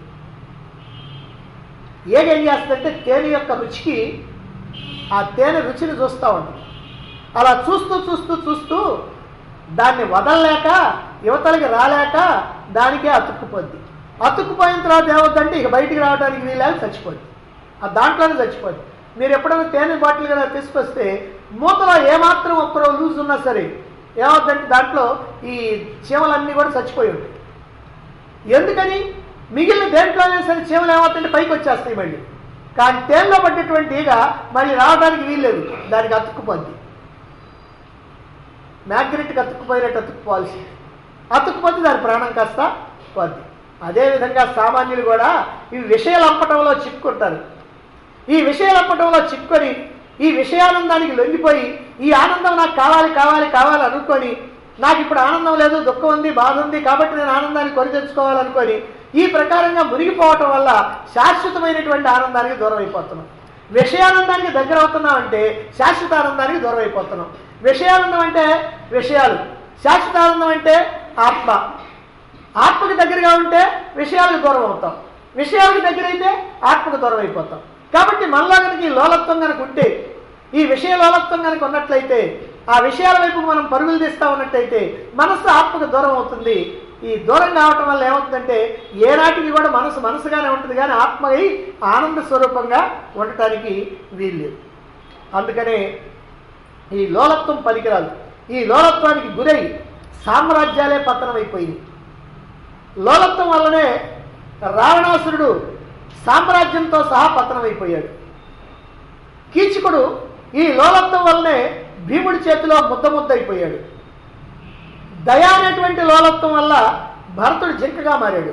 ఏం చేస్తుందంటే తేనె యొక్క రుచికి ఆ తేనె రుచిని చూస్తూ ఉంటుంది. అలా చూస్తూ చూస్తూ చూస్తూ దాన్ని వదలలేక, యువతలకి రాలేక దానికే అతుక్కుపోద్ది. అతుక్కుపోయిన తర్వాత ఏమవుతుందంటే ఇక బయటికి రావడానికి వీళ్ళని చచ్చిపోద్ది, ఆ దాంట్లోనే చచ్చిపోద్ది. మీరు ఎప్పుడైనా తేనె బాటిల్ కనుక తీసుకొస్తే మూతలో ఏమాత్రం ఒక్కరో లూజ్ ఉన్నా సరే ఏమవుతుందంటే దాంట్లో ఈ చీమలన్నీ కూడా చచ్చిపోయి ఉంటాయి. ఎందుకని? మిగిలిన దేంట్లోనే సరే చీమలు ఏమవుతుందంటే పైకి వచ్చేస్తాయి మళ్ళీ. కానీ తేనెలో పడ్డటువంటి ఈగ మళ్ళీ రావడానికి వీల్లేదు, దానికి అతుక్కుపోద్ది. మ్యాగ్నెట్కి అతుక్కుపోయినట్టు అతుక్కుపోవాల్సి, అతుక్కుపోతే దాని ప్రాణం కాస్త పోద్ది. అదేవిధంగా సామాన్యులు కూడా ఈ విషయాలు అప్పటంలో చిక్కుంటారు. ఈ విషయాలు అప్పటంలో చిక్కుకొని ఈ విషయానందానికి లొంగిపోయి ఈ ఆనందం నాకు కావాలి కావాలి కావాలి అనుకొని, నాకు ఇప్పుడు ఆనందం లేదు, దుఃఖం ఉంది, బాధ ఉంది, కాబట్టి నేను ఆనందాన్ని కొని తెచ్చుకోవాలనుకొని ఈ ప్రకారంగా మునిగిపోవటం వల్ల శాశ్వతమైనటువంటి ఆనందానికి దూరం అయిపోతున్నాం. విషయానందానికి దగ్గర అవుతున్నామంటే శాశ్వతానందానికి దూరం అయిపోతున్నాం. విషయానందం అంటే విషయాలు, శాశ్వతానందం అంటే ఆత్మ. ఆత్మకి దగ్గరగా ఉంటే విషయాలకు దూరం అవుతాం, విషయాలకు దగ్గర అయితే ఆత్మకు దూరం అయిపోతాం. కాబట్టి మనలో కనుక ఈ లోలత్వం కనుక ఉంటే, ఈ విషయ లోలత్వం కనుక ఉన్నట్లయితే, ఆ విషయాల వైపు మనం పరుగులు తీస్తూ ఉన్నట్టయితే మనస్సు ఆత్మకు దూరం అవుతుంది. ఈ దూరం కావటం వల్ల ఏమవుతుందంటే ఏనాటికి కూడా మనసు మనసుగానే ఉంటుంది, కానీ ఆత్మై ఆనంద స్వరూపంగా ఉండటానికి వీల్లేదు. అందుకనే ఈ లోలత్వం పనికిరాదు. ఈ లోలత్వానికి గురై సామ్రాజ్యాలే పతనమైపోయింది. లోలత్వం వల్లనే రావణాసురుడు సామ్రాజ్యంతో సహా పతనమైపోయాడు. కీచకుడు ఈ లోలత్వం వల్లనే భీముడి చేతిలో ముద్ద అయిపోయాడు. దయ అనేటువంటి లోలత్వం వల్ల భరతుడు జింకగా మారాడు.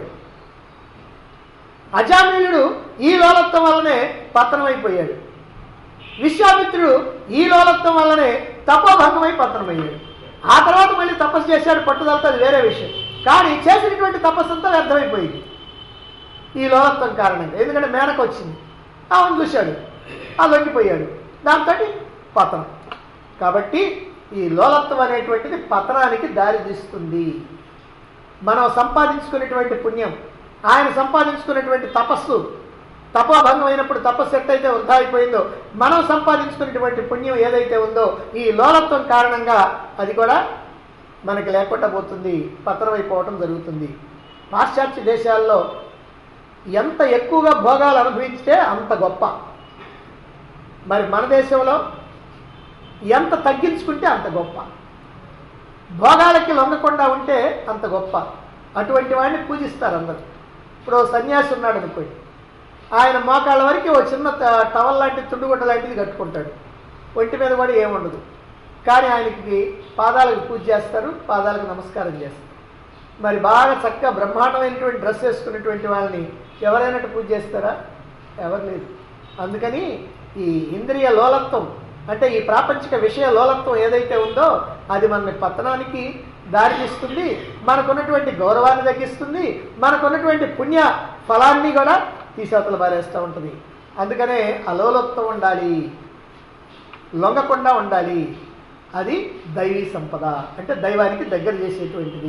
అజామిళుడు ఈ లోలత్వం వల్లనే పతనమైపోయాడు. విశ్వామిత్రుడు ఈ లోలత్వం వల్లనే తపోభంగమై పతనమయ్యాడు. ఆ తర్వాత మళ్ళీ తపస్సు చేశాడు పట్టుదలతో, అది వేరే విషయం. కానీ చేసినటువంటి తపస్సు అంతా వ్యర్థమైపోయింది ఈ లోలత్వం కారణంగా. ఎందుకంటే మేనక వచ్చింది, ఆమెను చూశాడు, ఆ లొంగిపోయాడు, దాంతో పతనం. కాబట్టి ఈ లోలత్వం అనేటువంటిది పతనానికి దారి తీస్తుంది. మనం సంపాదించుకునేటువంటి పుణ్యం, ఆయన సంపాదించుకునేటువంటి తపస్సు, తపోభంగం అయినప్పుడు తపస్సు ఎట్టయితే వృధా అయిపోయిందో, మనం సంపాదించుకునేటువంటి పుణ్యం ఏదైతే ఉందో ఈ లోలత్వం కారణంగా అది కూడా మనకి లేకుండా పోతుంది, పతనమైపోవటం జరుగుతుంది. పాశ్చాత్య దేశాల్లో ఎంత ఎక్కువగా భోగాలు అనుభవించితే అంత గొప్ప. మరి మన దేశంలో ఎంత తగ్గించుకుంటే అంత గొప్ప. భోగాలకి లొంగకుండా ఉంటే అంత గొప్ప. అటువంటి వాడిని పూజిస్తారు అందరూ. ఇప్పుడు సన్యాసి ఉన్నాడు అనుకోండి, ఆయన మోకాళ్ళ వరకు ఓ చిన్న టవల్ లాంటి తుండుగుడ్డ లాంటిది కట్టుకుంటాడు, ఒంటి మీద కూడా ఏముండదు. కానీ ఆయనకి పాదాలకు పూజ చేస్తారు, పాదాలకు నమస్కారం చేస్తారు. మరి బాగా చక్కగా బ్రహ్మాండమైనటువంటి డ్రెస్ వేసుకున్నటువంటి వాళ్ళని ఎవరైనా పూజ చేస్తారా? ఎవరు లేదు. అందుకని ఈ ఇంద్రియ లోలత్వం అంటే ఈ ప్రాపంచిక విషయ లోలత్వం ఏదైతే ఉందో అది మన పతనానికి దారితీస్తుంది, మనకున్నటువంటి గౌరవాన్ని తగ్గిస్తుంది, మనకున్నటువంటి పుణ్య ఫలాన్ని కూడా తీసేతలు బారేస్తూ ఉంటుంది. అందుకనే అలోలత్వం ఉండాలి, లొంగకుండా ఉండాలి. అది దైవీ సంపద, అంటే దైవానికి దగ్గర చేసేటువంటిది.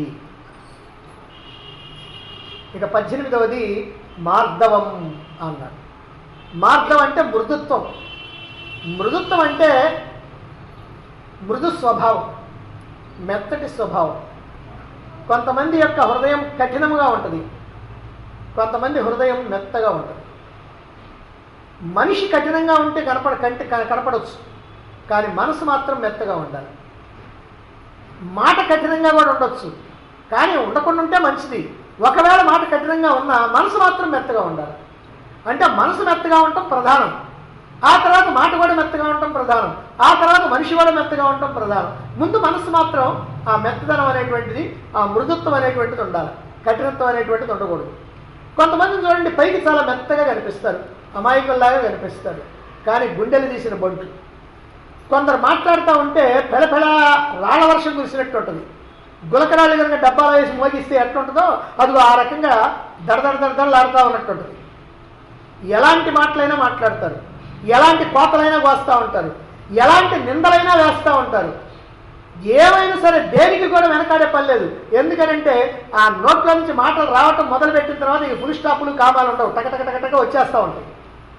ఇక 18వది మార్దవం అన్నాడు. మార్దవం అంటే మృదుత్వం. మృదుత్వం అంటే మృదు స్వభావం, మెత్తటి స్వభావం. కొంతమంది యొక్క హృదయం కఠినంగా ఉంటుంది, కొంతమంది హృదయం మెత్తగా ఉంటుంది. మనిషి కఠినంగా ఉంటే కనపడవచ్చు, కానీ మనసు మాత్రం మెత్తగా ఉండాలి. మాట కఠినంగా కూడా ఉండొచ్చు, కానీ ఉండకుండా ఉంటే మంచిది. ఒకవేళ మాట కఠినంగా ఉన్నా మనసు మాత్రం మెత్తగా ఉండాలి. అంటే మనసు మెత్తగా ఉండటం ప్రధానం, ఆ తర్వాత మాట కూడా మెత్తగా ఉండటం ప్రధానం, ఆ తర్వాత మనిషి కూడా మెత్తగా ఉండటం ప్రధానం. ముందు మనసు మాత్రం ఆ మెత్తదనం అనేటువంటిది, ఆ మృదుత్వం అనేటువంటిది ఉండాలి, కఠినత్వం అనేటువంటిది ఉండకూడదు. కొంతమంది చూడండి, పైకి చాలా మెత్తగా కనిపిస్తారు, అమాయకుల్లాగా కనిపిస్తారు, కానీ గుండెలు తీసిన బంట్లు. కొందరు మాట్లాడుతూ ఉంటే పెళపెళ రాళ్ల వర్షం కురిసినట్టు ఉంటుంది. గులకరాళ్ళు కనుక డబ్బాలో వేసి మోగిస్తే ఎట్లుంటుందో అదిగో ఆ రకంగా దడదడలాడుతూ ఉన్నట్టు ఉంటుంది. ఎలాంటి మాటలైనా మాట్లాడతారు, ఎలాంటి కోతలైనా కోస్తూ ఉంటారు, ఎలాంటి నిందలైనా వేస్తూ ఉంటారు. ఏమైనా సరే దేనికి కూడా వెనకాడే పని లేదు. ఎందుకనంటే ఆ నోట్ల నుంచి మాటలు రావటం మొదలుపెట్టిన తర్వాత ఇక ఫుల్ స్టాపులు కామాలు ఉండవు, టకటకటక వచ్చేస్తూ ఉంటాయి.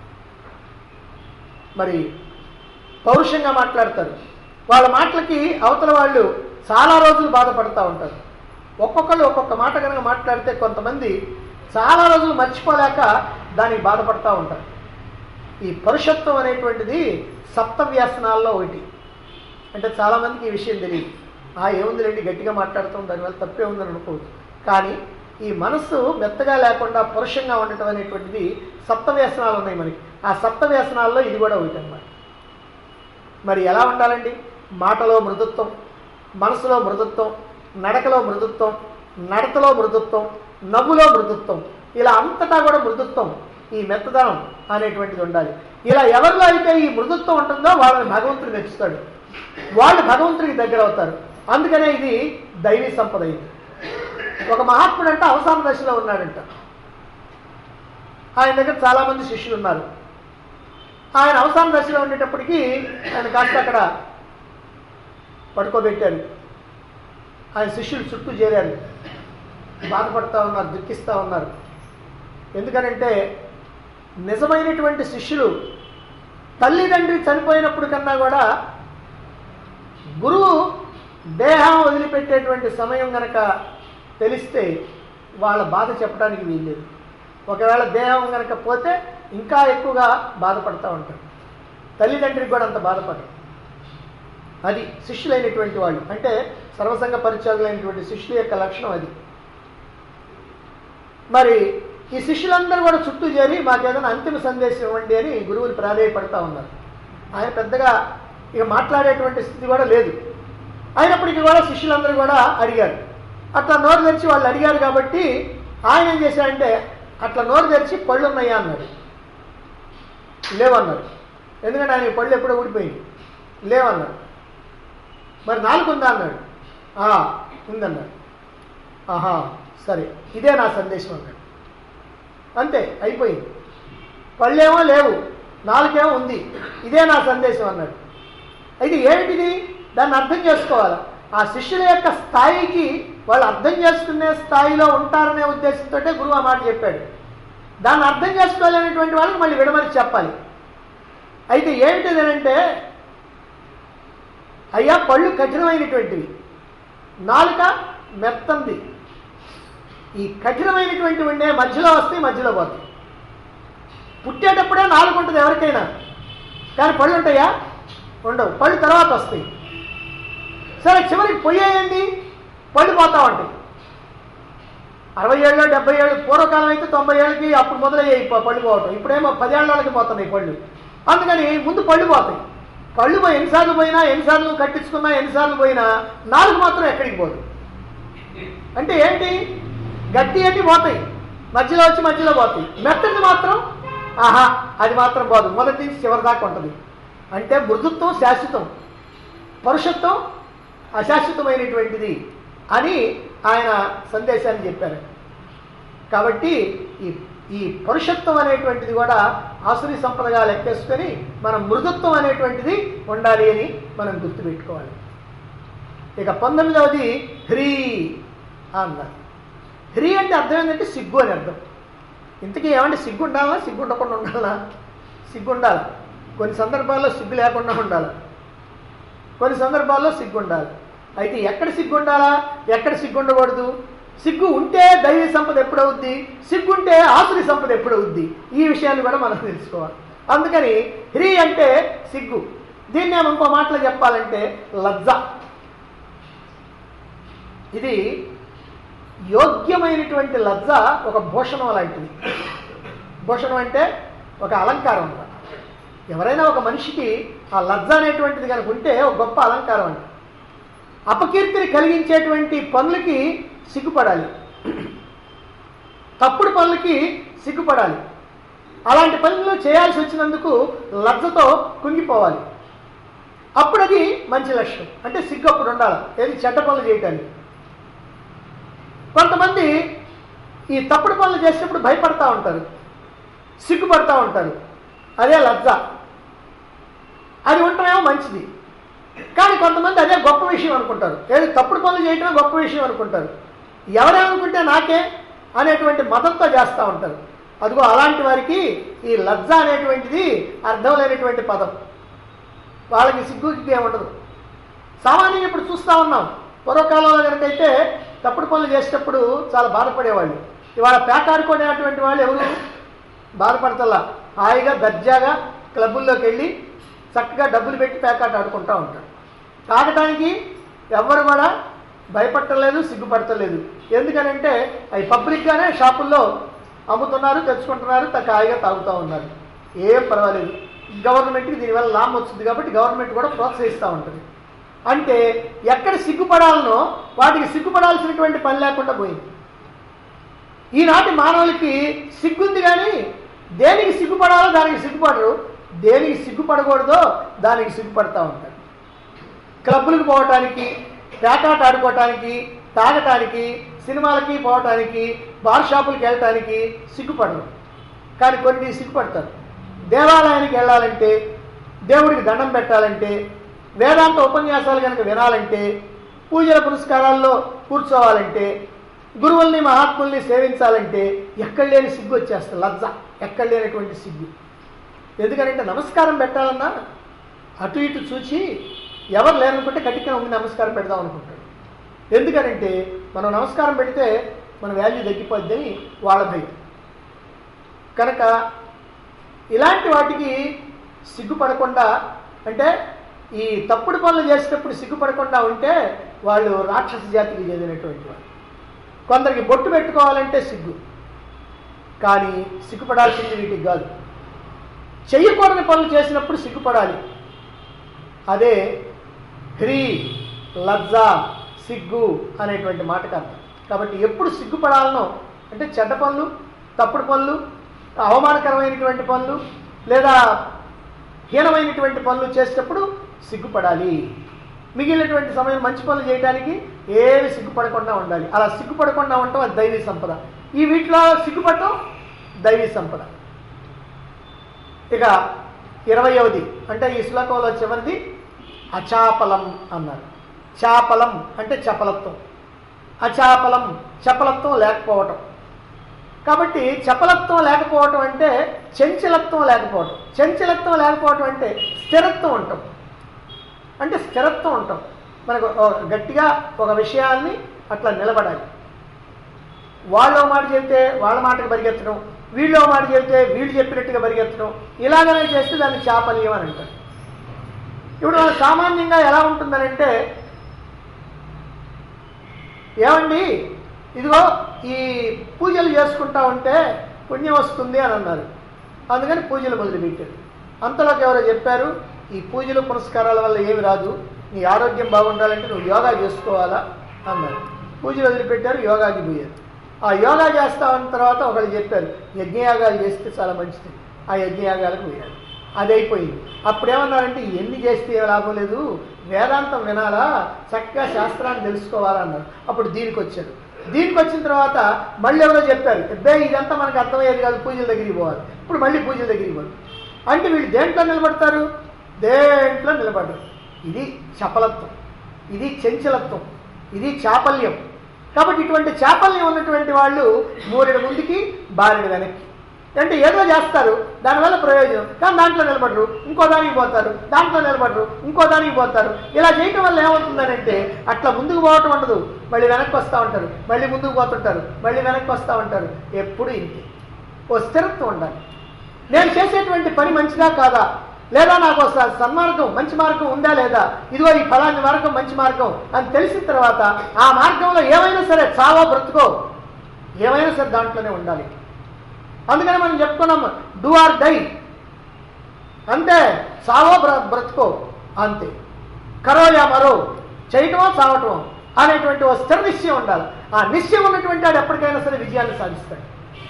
మరి పౌరుషంగా మాట్లాడతారు. వాళ్ళ మాటలకి అవతల వాళ్ళు చాలా రోజులు బాధపడుతూ ఉంటారు. ఒక్కొక్కళ్ళు ఒక్కొక్క మాట కనుక మాట్లాడితే కొంతమంది చాలా రోజులు మర్చిపోలేక దానికి బాధపడుతూ ఉంటారు. ఈ పరుషత్వం అనేటువంటిది సప్తవ్యసనాల్లో ఒకటి. అంటే చాలామందికి ఈ విషయం తెలియదు. ఏముందిలేండి గట్టిగా మాట్లాడుతాం, దానివల్ల తప్పే ఉందని అనుకోవచ్చు. కానీ ఈ మనస్సు మెత్తగా లేకుండా పరుషంగా ఉండటం అనేటువంటిది సప్తవ్యసనాలు ఉన్నాయి మనకి. ఆ సప్తవ్యసనాల్లో ఇది కూడా ఒకటి అన్నమాట. మరి ఎలా ఉండాలండి? మాటలో మృదుత్వం, మనసులో మృదుత్వం, నడకలో మృదుత్వం, నడతలో మృదుత్వం, నవ్వులో మృదుత్వం, ఇలా అంతటా కూడా మృదుత్వం, ఈ మెత్తదనం అనేటువంటిది ఉండాలి. ఇలా ఎవరిలో అయితే ఈ మృదుత్వం ఉంటుందో వాళ్ళని భగవంతుడు మెచ్చుతాడు, వాళ్ళు భగవంతుడికి దగ్గర అవుతారు. అందుకనే ఇది దైవీ సంపద. ఇది ఒక మహాత్ముడు అంటే అవసాన దశలో ఉన్నాడంట. ఆయన దగ్గర చాలామంది శిష్యులు ఉన్నారు. ఆయన అవసాన దశలో ఉండేటప్పటికీ ఆయన కాస్త అక్కడ పడుకోబెట్టారు. ఆయన శిష్యులు చుట్టూ చేరారు, బాధపడుతూ ఉన్నారు, దుఃఖిస్తూ ఉన్నారు. ఎందుకనంటే నిజమైనటువంటి శిష్యులు తల్లిదండ్రి చనిపోయినప్పుడు కన్నా కూడా గురువు దేహం వదిలిపెట్టేటువంటి సమయం కనుక తెలిస్తే వాళ్ళ బాధ చెప్పడానికి వీల్లేదు. ఒకవేళ దేహం కనుక పోతే ఇంకా ఎక్కువగా బాధపడుతూ ఉంటారు. తల్లిదండ్రికి కూడా అంత బాధపడరు. అది శిష్యులైనటువంటి వాళ్ళు, అంటే సర్వసంగ పరిత్యాగులైనటువంటి శిష్యుల యొక్క లక్షణం అది. మరి ఈ శిష్యులందరూ కూడా చుట్టూ చేరి మాకేదైనా అంతిమ సందేశం ఇవ్వండి అని గురువుని ప్రాధేయపడతా ఉన్నారు. ఆయన పెద్దగా ఇక మాట్లాడేటువంటి స్థితి కూడా లేదు. అయినప్పటికీ కూడా శిష్యులందరూ కూడా అడిగారు. అట్లా నోరు తెరిచి వాళ్ళు అడిగారు కాబట్టి ఆయన ఏం చేశాడంటే అట్లా నోరు తెరిచి పళ్ళు ఉన్నాయా అన్నాడు. లేవన్నారు. ఎందుకంటే ఆయన పళ్ళు ఎప్పుడో ఊడిపోయింది. లేవన్నాడు. మరి నాలుగు ఉందా అన్నాడు. ఉందన్నాడు. ఆహా సరే, ఇదే నా సందేశం అన్నాడు. అంతే, అయిపోయింది. పళ్ళేమో లేవు, నాలుగేమో ఉంది, ఇదే నా సందేశం అన్నాడు. అయితే ఏమిటిది? దాన్ని అర్థం చేసుకోవాలి. ఆ శిష్యుల యొక్క స్థాయికి వాళ్ళు అర్థం చేసుకునే స్థాయిలో ఉంటారనే ఉద్దేశంతో గురువు ఆ మాట చెప్పాడు. దాన్ని అర్థం చేసుకోవాలనేటువంటి వాళ్ళకి మళ్ళీ విడమని చెప్పాలి. అయితే ఏమిటిది అంటే, అయ్యా పళ్ళు కఠినమైనటువంటివి, నాలుక మెత్తంది. ఈ కఠినమైనటువంటి ఉండే మధ్యలో వస్తాయి, మధ్యలో పోతాయి. పుట్టేటప్పుడే నాలుగు ఉంటుంది ఎవరికైనా, కానీ పళ్ళు ఉంటాయా? ఉండవు. పళ్ళు తర్వాత వస్తాయి. సరే, చివరికి పోయేయండి, పళ్ళు పోతా ఉంటాయి. 60 ఏళ్ళు 70 ఏళ్ళు, పూర్వకాలం అయితే 90 ఏళ్ళకి అప్పుడు మొదలయ్యాయి పళ్ళు పోవటం. ఇప్పుడేమో 10 ఏళ్ళకి పోతున్నాయి పళ్ళు. అందుకని ముందు పళ్ళు పోతాయి. పళ్ళు పోయి ఎన్నిసార్లు పోయినా, ఎన్నిసార్లు కట్టించుకున్నా, ఎన్నిసార్లు పోయినా నాలుగు మాత్రం ఎక్కడికి పోదు. అంటే ఏంటి? గట్టి అన్ని పోతాయి, మధ్యలో వచ్చి మధ్యలో పోతాయి. మెత్తది మాత్రం అది మాత్రం పోదు, మొదటి నుంచి చివరి దాకా ఉంటుంది. అంటే మృదుత్వం శాశ్వతం, పరుషత్వం అశాశ్వతమైనటువంటిది అని ఆయన సందేశాన్ని చెప్పారు. కాబట్టి ఈ పరుషత్వం అనేటువంటిది కూడా ఆసురి సంపదగా లెక్కేసుకొని మనం మృదుత్వం అనేటువంటిది ఉండాలి అని మనం గుర్తుపెట్టుకోవాలి. ఇక 19వది హ్రీ అన్నారు. హ్రీ అంటే అర్థం ఏంటంటే సిగ్గు అని అర్థం. ఇంతకీ ఏమంటే సిగ్గు ఉండాలా, సిగ్గు ఉండకుండా ఉండాలా? సిగ్గు ఉండాలి. కొన్ని సందర్భాల్లో సిగ్గు లేకుండా ఉండాలి, కొన్ని సందర్భాల్లో సిగ్గు ఉండాలి. అయితే ఎక్కడ సిగ్గు ఉండాలా, ఎక్కడ సిగ్గు ఉండకూడదు? సిగ్గు ఉంటే దైవ సంపద ఎప్పుడవుద్ది, సిగ్గుంటే ఆసురి సంపద ఎప్పుడవుద్ది? ఈ విషయాన్ని కూడా మనం తెలుసుకోవాలి. అందుకని హ్రీ అంటే సిగ్గు. దీన్ని ఇంకో మాటలో చెప్పాలంటే లజ్జ. ఇది యోగ్యమైనటువంటి లజ్జ ఒక భూషణం లాంటిది. భూషణం అంటే ఒక అలంకారం అన్నమాట. ఎవరైనా ఒక మనిషికి ఆ లజ్జ అనేటువంటిది కనుక ఉంటే ఒక గొప్ప అలంకారం అంట. అపకీర్తిని కలిగించేటువంటి పనులకి సిగ్గుపడాలి, తప్పుడు పనులకి సిగ్గుపడాలి. అలాంటి పనులు చేయాల్సి వచ్చినందుకు లజ్జతో కుంగిపోవాలి. అప్పుడు అది మంచి లక్షణం. అంటే సిగ్గు అప్పుడు ఉండాలి, ఏది చెడ్డ పనులు చేయటానికి. కొంతమంది ఈ తప్పుడు పనులు చేసేటప్పుడు భయపడతా ఉంటారు, సిగ్గుపడతా ఉంటారు. అదే లజ్జ. అది ఉండటమేమో మంచిది, కానీ కొంతమంది అదే గొప్ప విషయం అనుకుంటారు. ఏది తప్పుడు పనులు చేయటమే గొప్ప విషయం అనుకుంటారు. ఎవరేమనుకుంటే నాకే అనేటువంటి మతంతో చేస్తూ ఉంటారు. అదిగో అలాంటి వారికి ఈ లజ్జ అనేటువంటిది అర్థం లేనటువంటి పదం. వాళ్ళకి సిగ్గుకి ఏముండదు. సామాన్యంగా ఇప్పుడు చూస్తూ ఉన్నాం. పూర్వకాలంలో కనుకైతే తప్పుడు పనులు చేసేటప్పుడు చాలా బాధపడేవాళ్ళు. ఇవాళ పేకాడుకునేటువంటి వాళ్ళు ఎవరు బాధపడతల్లా. హాయిగా దర్జాగా క్లబ్బుల్లోకి వెళ్ళి చక్కగా డబ్బులు పెట్టి పేకాట ఆడుకుంటూ ఉంటారు. తాగటానికి ఎవ్వరు కూడా భయపడలేదు, సిగ్గుపడతలేదు. ఎందుకనంటే అవి పబ్లిక్గానే షాపుల్లో అమ్ముతున్నారు, తెచ్చుకుంటున్నారు, హాయిగా తాగుతూ ఉన్నారు. ఏం పర్వాలేదు. గవర్నమెంట్కి దీనివల్ల లాభం వచ్చింది కాబట్టి గవర్నమెంట్ కూడా ప్రోత్సహిస్తూ ఉంటుంది. అంటే ఎక్కడ సిగ్గుపడాలనో వాటికి సిగ్గుపడాల్సినటువంటి పని లేకుండా పోయింది. ఈనాటి మానవులకి సిగ్గుంది, కానీ దేనికి సిగ్గుపడాలో దానికి సిగ్గుపడరు, దేనికి సిగ్గుపడకూడదో దానికి సిగ్గుపడతా ఉంటారు. క్లబ్బులకు పోవటానికి, పేకాట ఆడుకోవటానికి, తాగటానికి, సినిమాలకి పోవటానికి, బార్ షాపులకి వెళ్ళటానికి సిగ్గుపడరు, కానీ కొన్ని సిగ్గుపడతారు. దేవాలయానికి వెళ్ళాలంటే, దేవుడికి దండం పెట్టాలంటే, వేదాంత ఉపన్యాసాలు కనుక వినాలంటే, పూజల పురస్కారాల్లో కూర్చోవాలంటే, గురువుల్ని మహాత్ముల్ని సేవించాలంటే ఎక్కడ లేని సిగ్గు వచ్చేస్తుంది, లజ్జ, ఎక్కడ లేనటువంటి సిగ్గు. ఎందుకంటే నమస్కారం పెట్టాలన్నా అటు ఇటు చూచి ఎవరు లేరనుకుంటే గట్టిగా ఉండి నమస్కారం పెడదాం అనుకుంటాడు. ఎందుకనంటే మనం నమస్కారం పెడితే మన వాల్యూ తగ్గిపోద్దని వాళ్ళ భయం. కనుక ఇలాంటి వాటికి సిగ్గుపడకుండా, అంటే ఈ తప్పుడు పనులు చేసేటప్పుడు సిగ్గుపడకుండా ఉంటే వాళ్ళు రాక్షస జాతికి చెందినటువంటి వాళ్ళు. కొందరికి బొట్టు పెట్టుకోవాలంటే సిగ్గు, కానీ సిగ్గుపడాల్సింది వీటికి కాదు. చెయ్యకూడని పనులు చేసినప్పుడు సిగ్గుపడాలి. అదే హ్రీ, లజ్జ, సిగ్గు అనేటువంటి మాటకు అర్థం. కాబట్టి ఎప్పుడు సిగ్గుపడాలనో అంటే చెడ్డ పనులు, తప్పుడు పనులు, అవమానకరమైనటువంటి పనులు లేదా హీనమైనటువంటి పనులు చేసేటప్పుడు సిగ్గుపడాలి. మిగిలినటువంటి సమయం మంచి పనులు చేయడానికి ఏమి సిగ్గుపడకుండా ఉండాలి. అలా సిగ్గుపడకుండా ఉండటం అది దైవీ సంపద. ఈ వీటిలో సిగ్గుపడటం దైవీ సంపద. ఇక 20వది అంటే ఈ శ్లోకంలో చివరిది అచాపలం అన్నారు. చాపలం అంటే చపలత్వం, అచాపలం చపలత్వం లేకపోవటం. కాబట్టి చపలత్వం లేకపోవటం అంటే చంచలత్వం లేకపోవటం. చంచలత్వం లేకపోవటం అంటే స్థిరత్వం ఉంటాం, అంటే స్థిరత్వం ఉంటాం. మనకు గట్టిగా ఒక విషయాన్ని అట్లా నిలబడాలి. వాళ్ళో మాట చెబితే వాళ్ళ మాటకు పరిగెత్తడం, వీళ్ళో మాట చెబితే వీళ్ళు చెప్పినట్టుగా పరిగెత్తడం, ఇలాగనే చేస్తే దాన్ని చాపల్యం అని అంటారు. ఇప్పుడు సామాన్యంగా ఎలా ఉంటుందనంటే, ఏమండి ఇదిగో ఈ పూజలు చేసుకుంటా ఉంటే పుణ్యం వస్తుంది అని అన్నారు, అందుకని పూజలు మొదలుపెట్టారు. అంతలోకి ఎవరో చెప్పారు, ఈ పూజలు పురస్కారాల వల్ల ఏమి రాదు, నీ ఆరోగ్యం బాగుండాలంటే నువ్వు యోగా చేసుకోవాలా అన్నారు. పూజలు వదిలిపెట్టారు, యోగాకి పోయారు. ఆ యోగా చేస్తామన్న తర్వాత ఒకళ్ళు చెప్పారు యజ్ఞయాగాలు చేస్తే చాలా మంచిది, ఆ యజ్ఞయాగాలకు పోయారు. అది అయిపోయింది. అప్పుడేమన్నారంటే ఎన్ని చేస్తే లాభం లేదు, వేదాంతం వినాలా, చక్కగా శాస్త్రాన్ని తెలుసుకోవాలన్నారు. అప్పుడు దీనికి వచ్చారు. దీనికి వచ్చిన తర్వాత మళ్ళీ ఎవరో చెప్పారు, అబ్బాయి ఇదంతా మనకు అర్థమయ్యేది కాదు, పూజల దగ్గరికి పోవాలి. ఇప్పుడు మళ్ళీ పూజల దగ్గరికి పోవాలి. అంటే వీళ్ళు దేంట్లో నిలబడతారు, దేంట్లో నిలబడరు. ఇది చపలత్వం, ఇది చంచలత్వం, ఇది చాపల్యం. కాబట్టి ఇటువంటి చాపల్యం ఉన్నటువంటి వాళ్ళు మూరెడు ముందుకి బారెడు వెనక్కి. అంటే ఏదో చేస్తారు, దానివల్ల ప్రయోజనం, కానీ దాంట్లో నిలబడరు, ఇంకో దానికి పోతారు, దాంట్లో నిలబడరు, ఇంకో దానికి పోతారు. ఇలా చేయటం వల్ల ఏమవుతుందనంటే అట్లా ముందుకు పోవటం ఉండదు, మళ్ళీ వెనక్కి వస్తూ ఉంటారు, మళ్ళీ ముందుకు పోతుంటారు, మళ్ళీ వెనక్కి వస్తూ ఉంటారు. ఎప్పుడు ఇంతే. ఓ స్థిరత్వం ఉండాలి. నేను చేసేటువంటి పని మంచిదా కాదా, లేదా నాకు సన్మార్గం మంచి మార్గం ఉందా లేదా, ఇదిగో ఈ ఫలాన్ని మార్గం మంచి మార్గం అని తెలిసిన తర్వాత ఆ మార్గంలో ఏమైనా సరే చావో బ్రతుకో ఏమైనా సరే దాంట్లోనే ఉండాలి. అందుకని మనం చెప్పుకున్నాం డూ ఆర్ డై, అంతే, చావో బ్రతుకో అంతే, కరోయా మరో, చేయటమో చావటమో అనేటువంటి ఓ స్థిర నిశ్చయం ఉండాలి. ఆ నిశ్చయం ఉన్నటువంటి వాడు ఎప్పటికైనా సరే విజయాన్ని సాధిస్తాడు.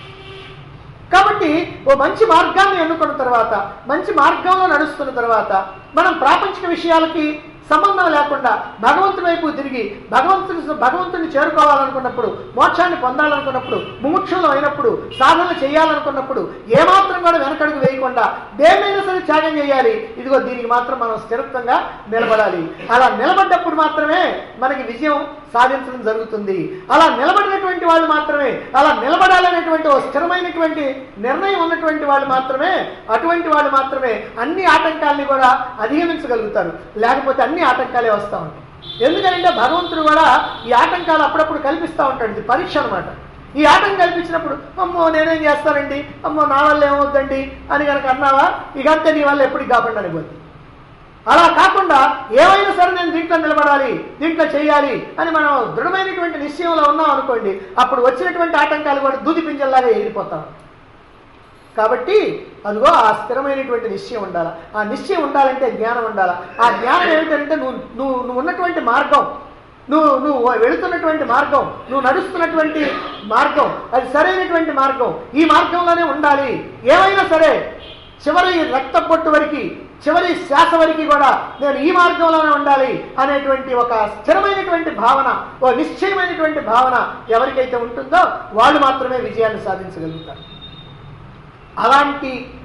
కాబట్టి ఓ మంచి మార్గాన్ని ఎన్నుకున్న తర్వాత, మంచి మార్గంలో నడుస్తున్న తర్వాత మనం ప్రాపంచిక విషయాలకి సంబంధం లేకుండా భగవంతుడి వైపు తిరిగి భగవంతుడిని చేరుకోవాలనుకున్నప్పుడు, మోక్షాన్ని పొందాలనుకున్నప్పుడు, ముముక్షులు అయినప్పుడు, సాధనలు చేయాలనుకున్నప్పుడు ఏమాత్రం కూడా వెనకడుగు వేయకుండా దేన్నైనా సరే త్యాగం చేయాలి. ఇదిగో దీనికి మాత్రం మనం స్థిరత్వంగా నిలబడాలి. అలా నిలబడ్డప్పుడు మాత్రమే మనకి విజయం సాధించడం జరుగుతుంది. అలా నిలబడినటువంటి వాళ్ళు మాత్రమే, అలా నిలబడాలనేటువంటి ఓ స్థిరమైనటువంటి నిర్ణయం ఉన్నటువంటి వాళ్ళు మాత్రమే, అటువంటి వాళ్ళు మాత్రమే అన్ని ఆటంకాలని కూడా అధిగమించగలుగుతారు. లేకపోతే అన్ని ఆటంకాలే వస్తూ ఉంటాయి. ఎందుకంటే భగవంతుడు కూడా ఈ ఆటంకాలు అప్పుడప్పుడు కల్పిస్తూ ఉంటాడు. ఇది పరీక్ష అనమాట. ఈ ఆటంకం కల్పించినప్పుడు అమ్మో నేనేం చేస్తానండి, అమ్మో నా వల్ల ఏమవుద్దండి అని కనుక అన్నావా, ఇకంతే నీ వల్ల ఎప్పటికి కాకుండా అనిపోద్ది. అలా కాకుండా ఏమైనా సరే నేను దీంట్లో నిలబడాలి, దీంట్లో చేయాలి అని మనం దృఢమైనటువంటి నిశ్చయంలో ఉన్నాం అనుకోండి, అప్పుడు వచ్చినటువంటి ఆటంకాలు కూడా దూది పింజల్లాగా ఎగిరిపోతాం. కాబట్టి అదిగో ఆ స్థిరమైనటువంటి నిశ్చయం ఉండాలి. ఆ నిశ్చయం ఉండాలంటే జ్ఞానం ఉండాలి. ఆ జ్ఞానం ఏమిటంటే నువ్వు ఉన్నటువంటి మార్గం, నువ్వు వెళుతున్నటువంటి మార్గం, నువ్వు నడుస్తున్నటువంటి మార్గం అది సరైనటువంటి మార్గం. ఈ మార్గంలోనే ఉండాలి. ఏమైనా సరే చివరి రక్త పొట్టు వరకు, చివరి శ్వాస వరకు కూడా నేను ఈ మార్గంలోనే ఉండాలి అనేటువంటి ఒక స్థిరమైనటువంటి భావన, ఓ నిశ్చయమైనటువంటి భావన ఎవరికైతే ఉంటుందో వాళ్ళు మాత్రమే విజయాన్ని సాధించగలుగుతారు. అలాంటి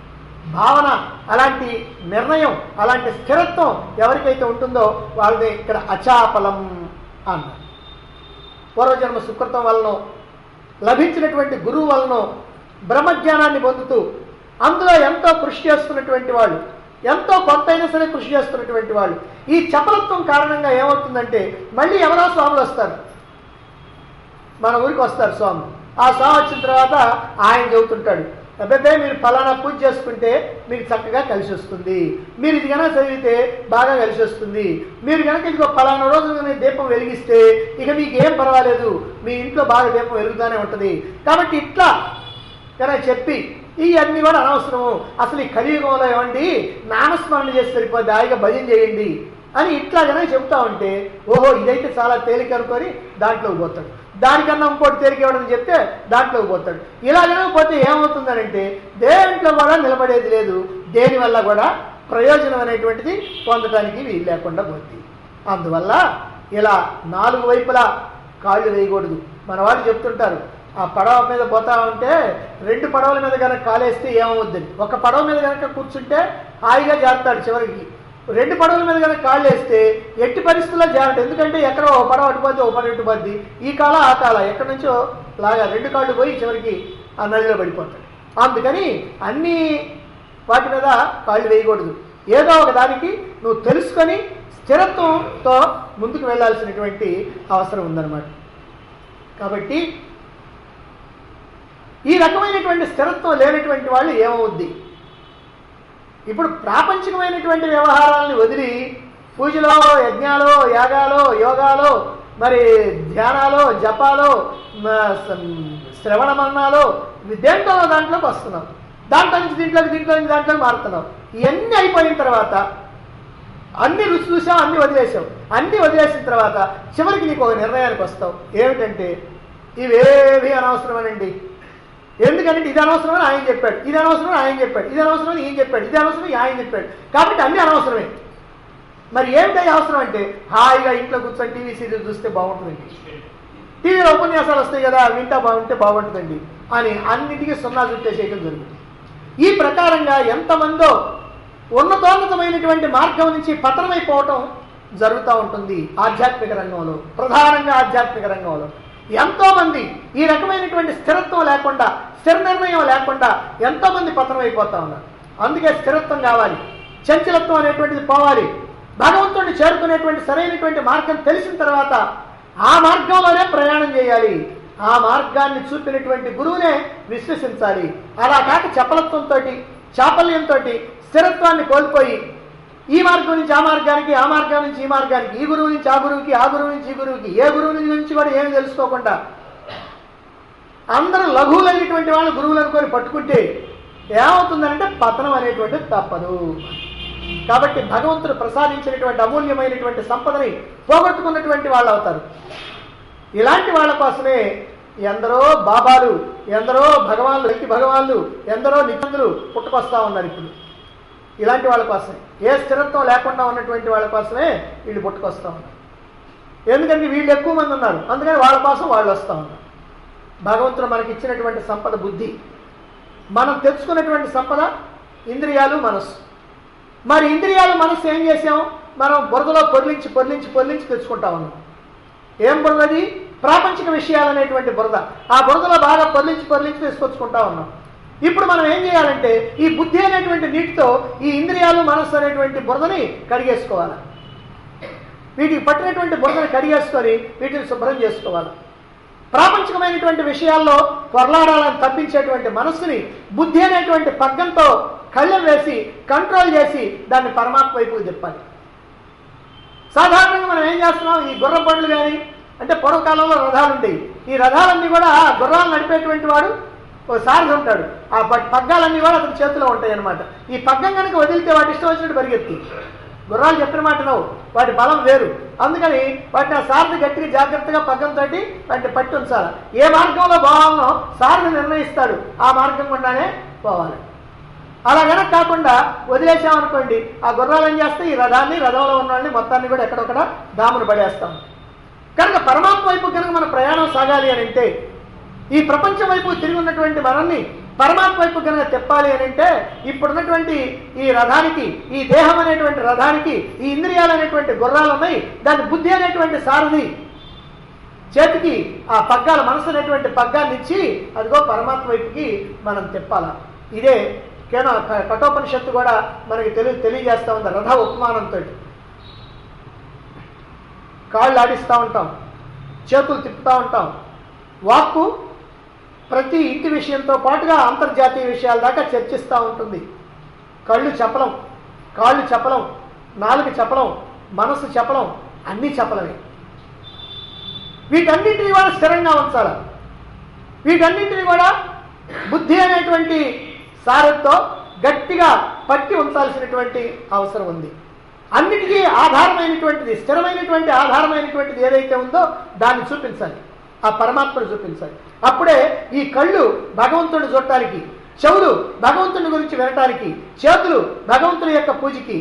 భావన, అలాంటి నిర్ణయం, అలాంటి స్థిరత్వం ఎవరికైతే ఉంటుందో వాళ్ళని ఇక్కడ అచాపలం అన్నారు. పూర్వజన్మ సుకృతం వలన లభించినటువంటి గురువు వలన బ్రహ్మజ్ఞానాన్ని పొందుతూ అందులో ఎంతో కృషి చేస్తున్నటువంటి వాళ్ళు, ఎంతో కొత్త అయినా సరే కృషి చేస్తున్నటువంటి వాళ్ళు, ఈ చపలత్వం కారణంగా ఏమవుతుందంటే మళ్ళీ ఎవరో స్వాములు వస్తారు, మన ఊరికి వస్తారు స్వామి. ఆ స్వామి వచ్చిన తర్వాత ఆయన చెబుతుంటాడు, అబ్బాయి మీరు ఫలానా పూజ చేసుకుంటే మీకు చక్కగా కలిసి వస్తుంది, మీరు ఇది కనుక చదివితే బాగా కలిసి వస్తుంది, మీరు కనుక ఇదిగో ఫలానా రోజు దీపం వెలిగిస్తే ఇక మీకు ఏం పర్వాలేదు, మీ ఇంట్లో బాగా దీపం వెలుగుతూనే ఉంటుంది. కాబట్టి ఇట్లా కనుక చెప్పి ఇవన్నీ కూడా అనవసరము, అసలు ఈ కలియుగంలో ఏమండి నామస్మరణ చేసి సరిపోద్ది, హాయిగా భజన చేయండి అని ఇట్లా కనుక చెబుతా ఉంటే ఓహో ఇదైతే చాలా తేలిక అనుకొని దాంట్లోకి పోతాడు. దానికన్నా ఇంకోటి తేలిక ఇవ్వడం చెప్తే దాంట్లోకి పోతాడు. ఇలాగనే పోతే ఏమవుతుందనంటే దేంట్లో కూడా నిలబడేది లేదు, దేనివల్ల కూడా ప్రయోజనం అనేటువంటిది పొందడానికి వీలు లేకుండా పోతుంది. అందువల్ల ఇలా 4 వైపులా కాళ్ళు వేయకూడదు. మన వాళ్ళు చెప్తుంటారు, ఆ పడవ మీద పోతా ఉంటే 2 పడవల మీద కనుక కాలేస్తే ఏమవుద్దని. ఒక పడవ మీద కనుక కూర్చుంటే హాయిగా జారుతాడు, చివరికి 2 పడవల మీద కనుక కాళ్ళు వేస్తే ఎట్టి పరిస్థితుల్లో జారడు. ఎందుకంటే ఎక్కడో ఓ పడవ అటుపోద్ది, ఓ పడవ ఇటుపోద్ది, ఈ కాల ఆ కాల ఎక్కడి నుంచో లాగా 2 కాళ్ళు పోయి చివరికి ఆ నదిలో పడిపోతాడు. అందుకని అన్ని వాటి మీద కాళ్ళు వేయకూడదు. ఏదో ఒక దానికి నువ్వు తెలుసుకొని స్థిరత్వంతో ముందుకు వెళ్ళాల్సినటువంటి అవసరం ఉందన్నమాట. కాబట్టి ఈ రకమైనటువంటి స్థిరత్వం లేనటువంటి వాళ్ళు ఏమవుద్ది, ఇప్పుడు ప్రాపంచికమైనటువంటి వ్యవహారాలను వదిలి పూజలో, యజ్ఞాలో, యాగాలో, యోగాలో, మరి ధ్యానాలో, జపాలో, శ్రవణ మరణాలో దేంట్లో దాంట్లోకి వస్తున్నాం, దాంట్లో నుంచి దీంట్లోకి మారుతున్నాం. ఇవన్నీ అయిపోయిన తర్వాత అన్ని రుచి చూసాం, అన్ని వదిలేసాం. అన్ని వదిలేసిన తర్వాత చివరికి నీకు ఒక నిర్ణయానికి వస్తావు, ఏమిటంటే ఇవేవి అనవసరమేనండి. ఎందుకంటే ఇది అనవసరమని ఆయన చెప్పాడు, ఇది అనవసరమని ఆయన చెప్పాడు, ఇది అనవసరమని ఈయన చెప్పాడు, ఇది అనవసరమని ఆయన చెప్పాడు, కాబట్టి అన్నీ అనవసరమే. మరి ఏమిటై అవసరం అంటే హాయిగా ఇంట్లో కూర్చొని టీవీ సీరియల్ చూస్తే బాగుంటుందండి, టీవీలో ఉపన్యాసాలు వస్తాయి కదా వింటా బాగుంటే బాగుంటుందండి అని అన్నిటికీ సున్నా చుట్టేసేయడం జరుగుతుంది. ఈ ప్రకారంగా ఎంతమందో ఉన్నతోన్నతమైనటువంటి మార్గం నుంచి పతనమైపోవటం జరుగుతూ ఉంటుంది. ఆధ్యాత్మిక రంగంలో, ప్రధానంగా ఆధ్యాత్మిక రంగంలో ఎంతో మంది ఈ రకమైనటువంటి స్థిరత్వం లేకుండా, స్థిర నిర్ణయం లేకుండా ఎంతో మంది పతనం అయిపోతా ఉన్నారు. అందుకే స్థిరత్వం కావాలి, చంచలత్వం అనేటువంటిది పోవాలి. భగవంతుడిని చేరుకునేటువంటి సరైనటువంటి మార్గం తెలిసిన తర్వాత ఆ మార్గంలోనే ప్రయాణం చేయాలి. ఆ మార్గాన్ని చూపినటువంటి గురువునే విశ్వసించాలి. అలా కాక చపలత్వంతో, చాపల్యంతో స్థిరత్వాన్ని కోల్పోయి ఈ మార్గం నుంచి ఆ మార్గానికి, ఆ మార్గం నుంచి ఈ మార్గానికి, ఈ గురువు నుంచి ఆ గురువుకి, ఆ గురువు నుంచి ఈ గురువుకి, ఏ గురువు నుంచి కూడా ఏమి తెలుసుకోకుండా అందరూ లఘువులైనటువంటి వాళ్ళు గురువులు అనుకొని పట్టుకుంటే ఏమవుతుందంటే పతనం అనేటువంటిది తప్పదు. కాబట్టి భగవంతుడు ప్రసాదించినటువంటి అమూల్యమైనటువంటి సంపదని పోగొట్టుకున్నటువంటి వాళ్ళు అవుతారు. ఇలాంటి వాళ్ళ కోసమే ఎందరో బాబాలు, ఎందరో భగవాన్లు, భగవాన్లు, ఎందరో నిత్యందులు పుట్టుకొస్తా ఉన్నారు. ఇప్పుడు ఇలాంటి వాళ్ళ కోసమే, ఏ స్థిరత్వం లేకుండా ఉన్నటువంటి వాళ్ళ కోసమే వీళ్ళు పుట్టుకొస్తా ఉన్నారు. ఎందుకంటే వీళ్ళు ఎక్కువ మంది ఉన్నారు, అందుకని వాళ్ళ కోసం వాళ్ళు వస్తూ ఉన్నారు. భగవంతుడు మనకి ఇచ్చినటువంటి సంపద బుద్ధి, మనం తెచ్చుకున్నటువంటి సంపద ఇంద్రియాలు, మనస్సు. మరి ఇంద్రియాలు, మనస్సు ఏం చేసాం, మనం బురదలో పొర్లించి తెచ్చుకుంటా ఉన్నాం. ఏం బురదది? ప్రాపంచిక విషయాలు అనేటువంటి బురద. ఆ బురదలో బాగా పొర్లించి తీసుకొచ్చుకుంటా ఉన్నాం. ఇప్పుడు మనం ఏం చేయాలంటే ఈ బుద్ధి అనేటువంటి నీటితో ఈ ఇంద్రియాలు, మనస్సు అనేటువంటి బురదని కడిగేసుకోవాలి. వీటికి పట్టినటువంటి బురదని కడిగేసుకొని వీటిని శుభ్రం చేసుకోవాలి. ప్రాపంచికమైనటువంటి విషయాల్లో పొరలాడాలని తప్పించేటువంటి మనస్సుని బుద్ధి అనేటువంటి పగ్గంతో కళ్ళెం వేసి కంట్రోల్ చేసి దాన్ని పరమాత్మ వైపుకు చెప్పాలి. సాధారణంగా మనం ఏం చేస్తున్నాం, ఈ గుర్ర బండ్లు కానీ, అంటే పూర్వకాలంలో రథాలు ఉండేవి. ఈ రథాలన్నీ కూడా గుర్రాలు నడిపేటువంటి వాడు ఓ సారథి ఉంటాడు. ఆ పగ్గాలన్నీ కూడా అతని చేతిలో ఉంటాయి అన్నమాట. ఈ పగ్గం కనుక వదిలితే వాటి ఇష్టం వచ్చినట్టు పరిగెత్తి, గుర్రాలు చెప్పిన మాట నవ్వు, వాటి బలం వేరు. అందుకని వాటిని ఆ సారథి గట్టిగా జాగ్రత్తగా పగ్గంతో వాటిని పట్టి ఉంచాలి. ఏ మార్గంలో పోవాలనో సారథి నిర్ణయిస్తాడు, ఆ మార్గం గుండానే పోవాలి. అలా కనుక కాకుండా వదిలేసామనుకోండి, ఆ గుర్రాలు ఏం చేస్తే ఈ రథాన్ని, రథంలో ఉన్న వాళ్ళని మొత్తాన్ని కూడా ఎక్కడొక్కడ దామును పడేస్తాం. కనుక పరమాత్మ వైపు కనుక మన ప్రయాణం సాగాలి అని అంటే ఈ ప్రపంచం వైపు తిరిగి ఉన్నటువంటి మనల్ని పరమాత్మ వైపు కనుక తిప్పాలి అని అంటే ఇప్పుడున్నటువంటి ఈ రథానికి, ఈ దేహం అనేటువంటి రథానికి ఈ ఇంద్రియాలు అనేటువంటి గుర్రాలు ఉన్నాయి, దాని బుద్ధి అనేటువంటి సారథి చేతికి ఆ పగ్గాల మనసు అనేటువంటి పగ్గాన్ని ఇచ్చి అదిగో పరమాత్మ వైపుకి మనం తిప్పాల. ఇదే కఠోపనిషత్తు కూడా మనకి తెలియజేస్తూ ఉంది రథ ఉపమానంతో. కాళ్ళు ఆడిస్తూ ఉంటాం, చేతులు తిప్పుతూ ఉంటాం. వాక్కు ప్రతి ఇంటి విషయంతో పాటుగా అంతర్జాతీయ విషయాల దాకా చర్చిస్తూ ఉంటుంది. కళ్ళు చపలం, కాళ్ళు చపలం, నాలుగు చపలం, మనసు చపలం, అన్నీ చపలమే. వీటన్నింటినీ కూడా స్థిరంగా ఉంచాలి. వీటన్నింటినీ కూడా బుద్ధి అనేటువంటి సారథితో గట్టిగా పట్టి ఉంచాల్సినటువంటి అవసరం ఉంది. అన్నిటికీ ఆధారమైనటువంటిది, స్థిరమైనటువంటి ఆధారమైనటువంటిది ఏదైతే ఉందో దాన్ని చూపించాలి, ఆ పరమాత్మను చూపించాలి. అప్పుడే ఈ కళ్ళు భగవంతుడిని చూడటానికి, చెవులు భగవంతుని గురించి వినటానికి, చేతులు భగవంతుని యొక్క పూజకి,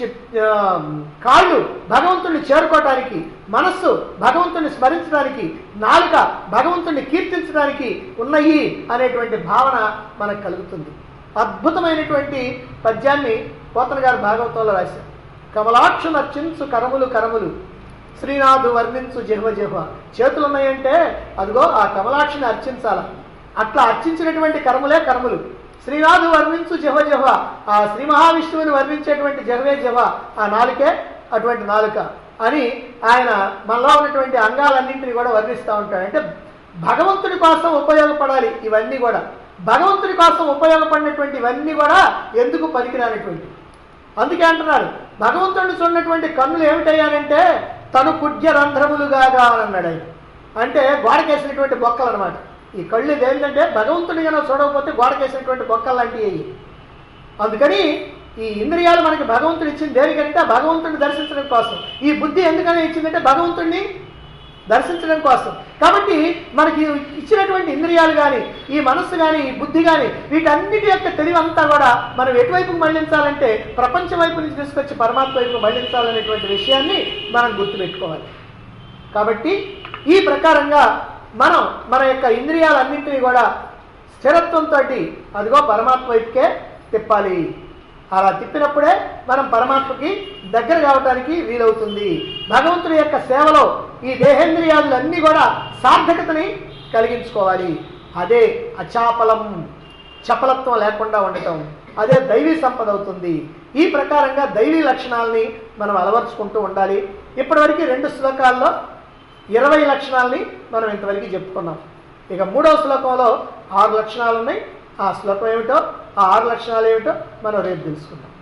కాళ్ళు భగవంతుడిని చేరుకోవటానికి, మనస్సు భగవంతుడిని స్మరించడానికి, నాలుక భగవంతుడిని కీర్తించడానికి ఉన్నాయి అనేటువంటి భావన మనకు కలుగుతుంది. అద్భుతమైనటువంటి పద్యాన్ని పోతన గారు భాగవతంలో రాశారు. కమలాక్షు నర్చించు కరములు కరములు, శ్రీనాథు వర్ణించు జిహ్వ జిహ్వ. చేతులు ఉన్నాయంటే అదిగో ఆ కమలాక్షిని అర్చించాల. అట్లా అర్చించినటువంటి కర్మలే కర్మలు. శ్రీనాథు వర్ణించు జిహ్వ జిహ్వ, ఆ శ్రీ మహావిష్ణువుని వర్ణించేటువంటి జిహ్వే జిహ్వ, ఆ నాలుకే అటువంటి నాలుక అని ఆయన మనలో ఉన్నటువంటి అంగాలన్నింటినీ కూడా వర్ణిస్తూ ఉంటాడు. అంటే భగవంతుడి కోసం ఉపయోగపడాలి ఇవన్నీ కూడా. భగవంతుడి కోసం ఉపయోగపడినటువంటి ఇవన్నీ కూడా ఎందుకు పనికిరానటువంటి. అందుకే అంటున్నారు భగవంతుడిని చూడనటువంటి కన్నులు ఏమిటయ్యానంటే తను కుడ్య రంధ్రములుగాగా అని అన్నాడు ఆయన. అంటే గోడకేసినటువంటి బొక్కలు అనమాట. ఈ కళ్ళు ఏంటంటే భగవంతుడిగా చూడకపోతే గోడకేసినటువంటి బొక్కలు లాంటివి. అందుకని ఈ ఇంద్రియాలు మనకి భగవంతుడు ఇచ్చింది దేనికంటే భగవంతుడిని దర్శించడం కోసం. ఈ బుద్ధి ఎందుకని ఇచ్చిందంటే భగవంతుడిని దర్శించడం కోసం. కాబట్టి మనకి ఇచ్చినటువంటి ఇంద్రియాలు కానీ, ఈ మనస్సు కానీ, ఈ బుద్ధి కానీ, వీటన్నిటి యొక్క తెలివి అంతా కూడా మనం ఎటువైపుకు మళ్లించాలంటే ప్రపంచం వైపు నుంచి తీసుకొచ్చి పరమాత్మ వైపు మళ్లించాలనేటువంటి విషయాన్ని మనం గుర్తుపెట్టుకోవాలి. కాబట్టి ఈ ప్రకారంగా మనం మన యొక్క ఇంద్రియాలన్నింటినీ కూడా స్థిరత్వంతో అదిగో పరమాత్మ వైపుకే తిప్పాలి. అలా తిప్పినప్పుడే మనం పరమాత్మకి దగ్గర కావటానికి వీలవుతుంది. భగవంతుడి యొక్క సేవలో ఈ దేహేంద్రియాదులన్నీ కూడా సార్థకతని కలిగించుకోవాలి. అదే అచాపలం, చపలత్వం లేకుండా ఉండటం, అదే దైవీ సంపద అవుతుంది. ఈ ప్రకారంగా దైవీ లక్షణాలని మనం అలవర్చుకుంటూ ఉండాలి. ఇప్పటివరకు 2 శ్లోకాల్లో 20 లక్షణాలని మనం ఇంతవరకు చెప్పుకున్నాం. ఇక 3వ శ్లోకంలో 6 లక్షణాలు ఉన్నాయి. ఆ శ్లోకం ఏమిటో, ఆ 6 లక్షణాలు ఏమిటో మనం రేపు తెలుసుకుందాం.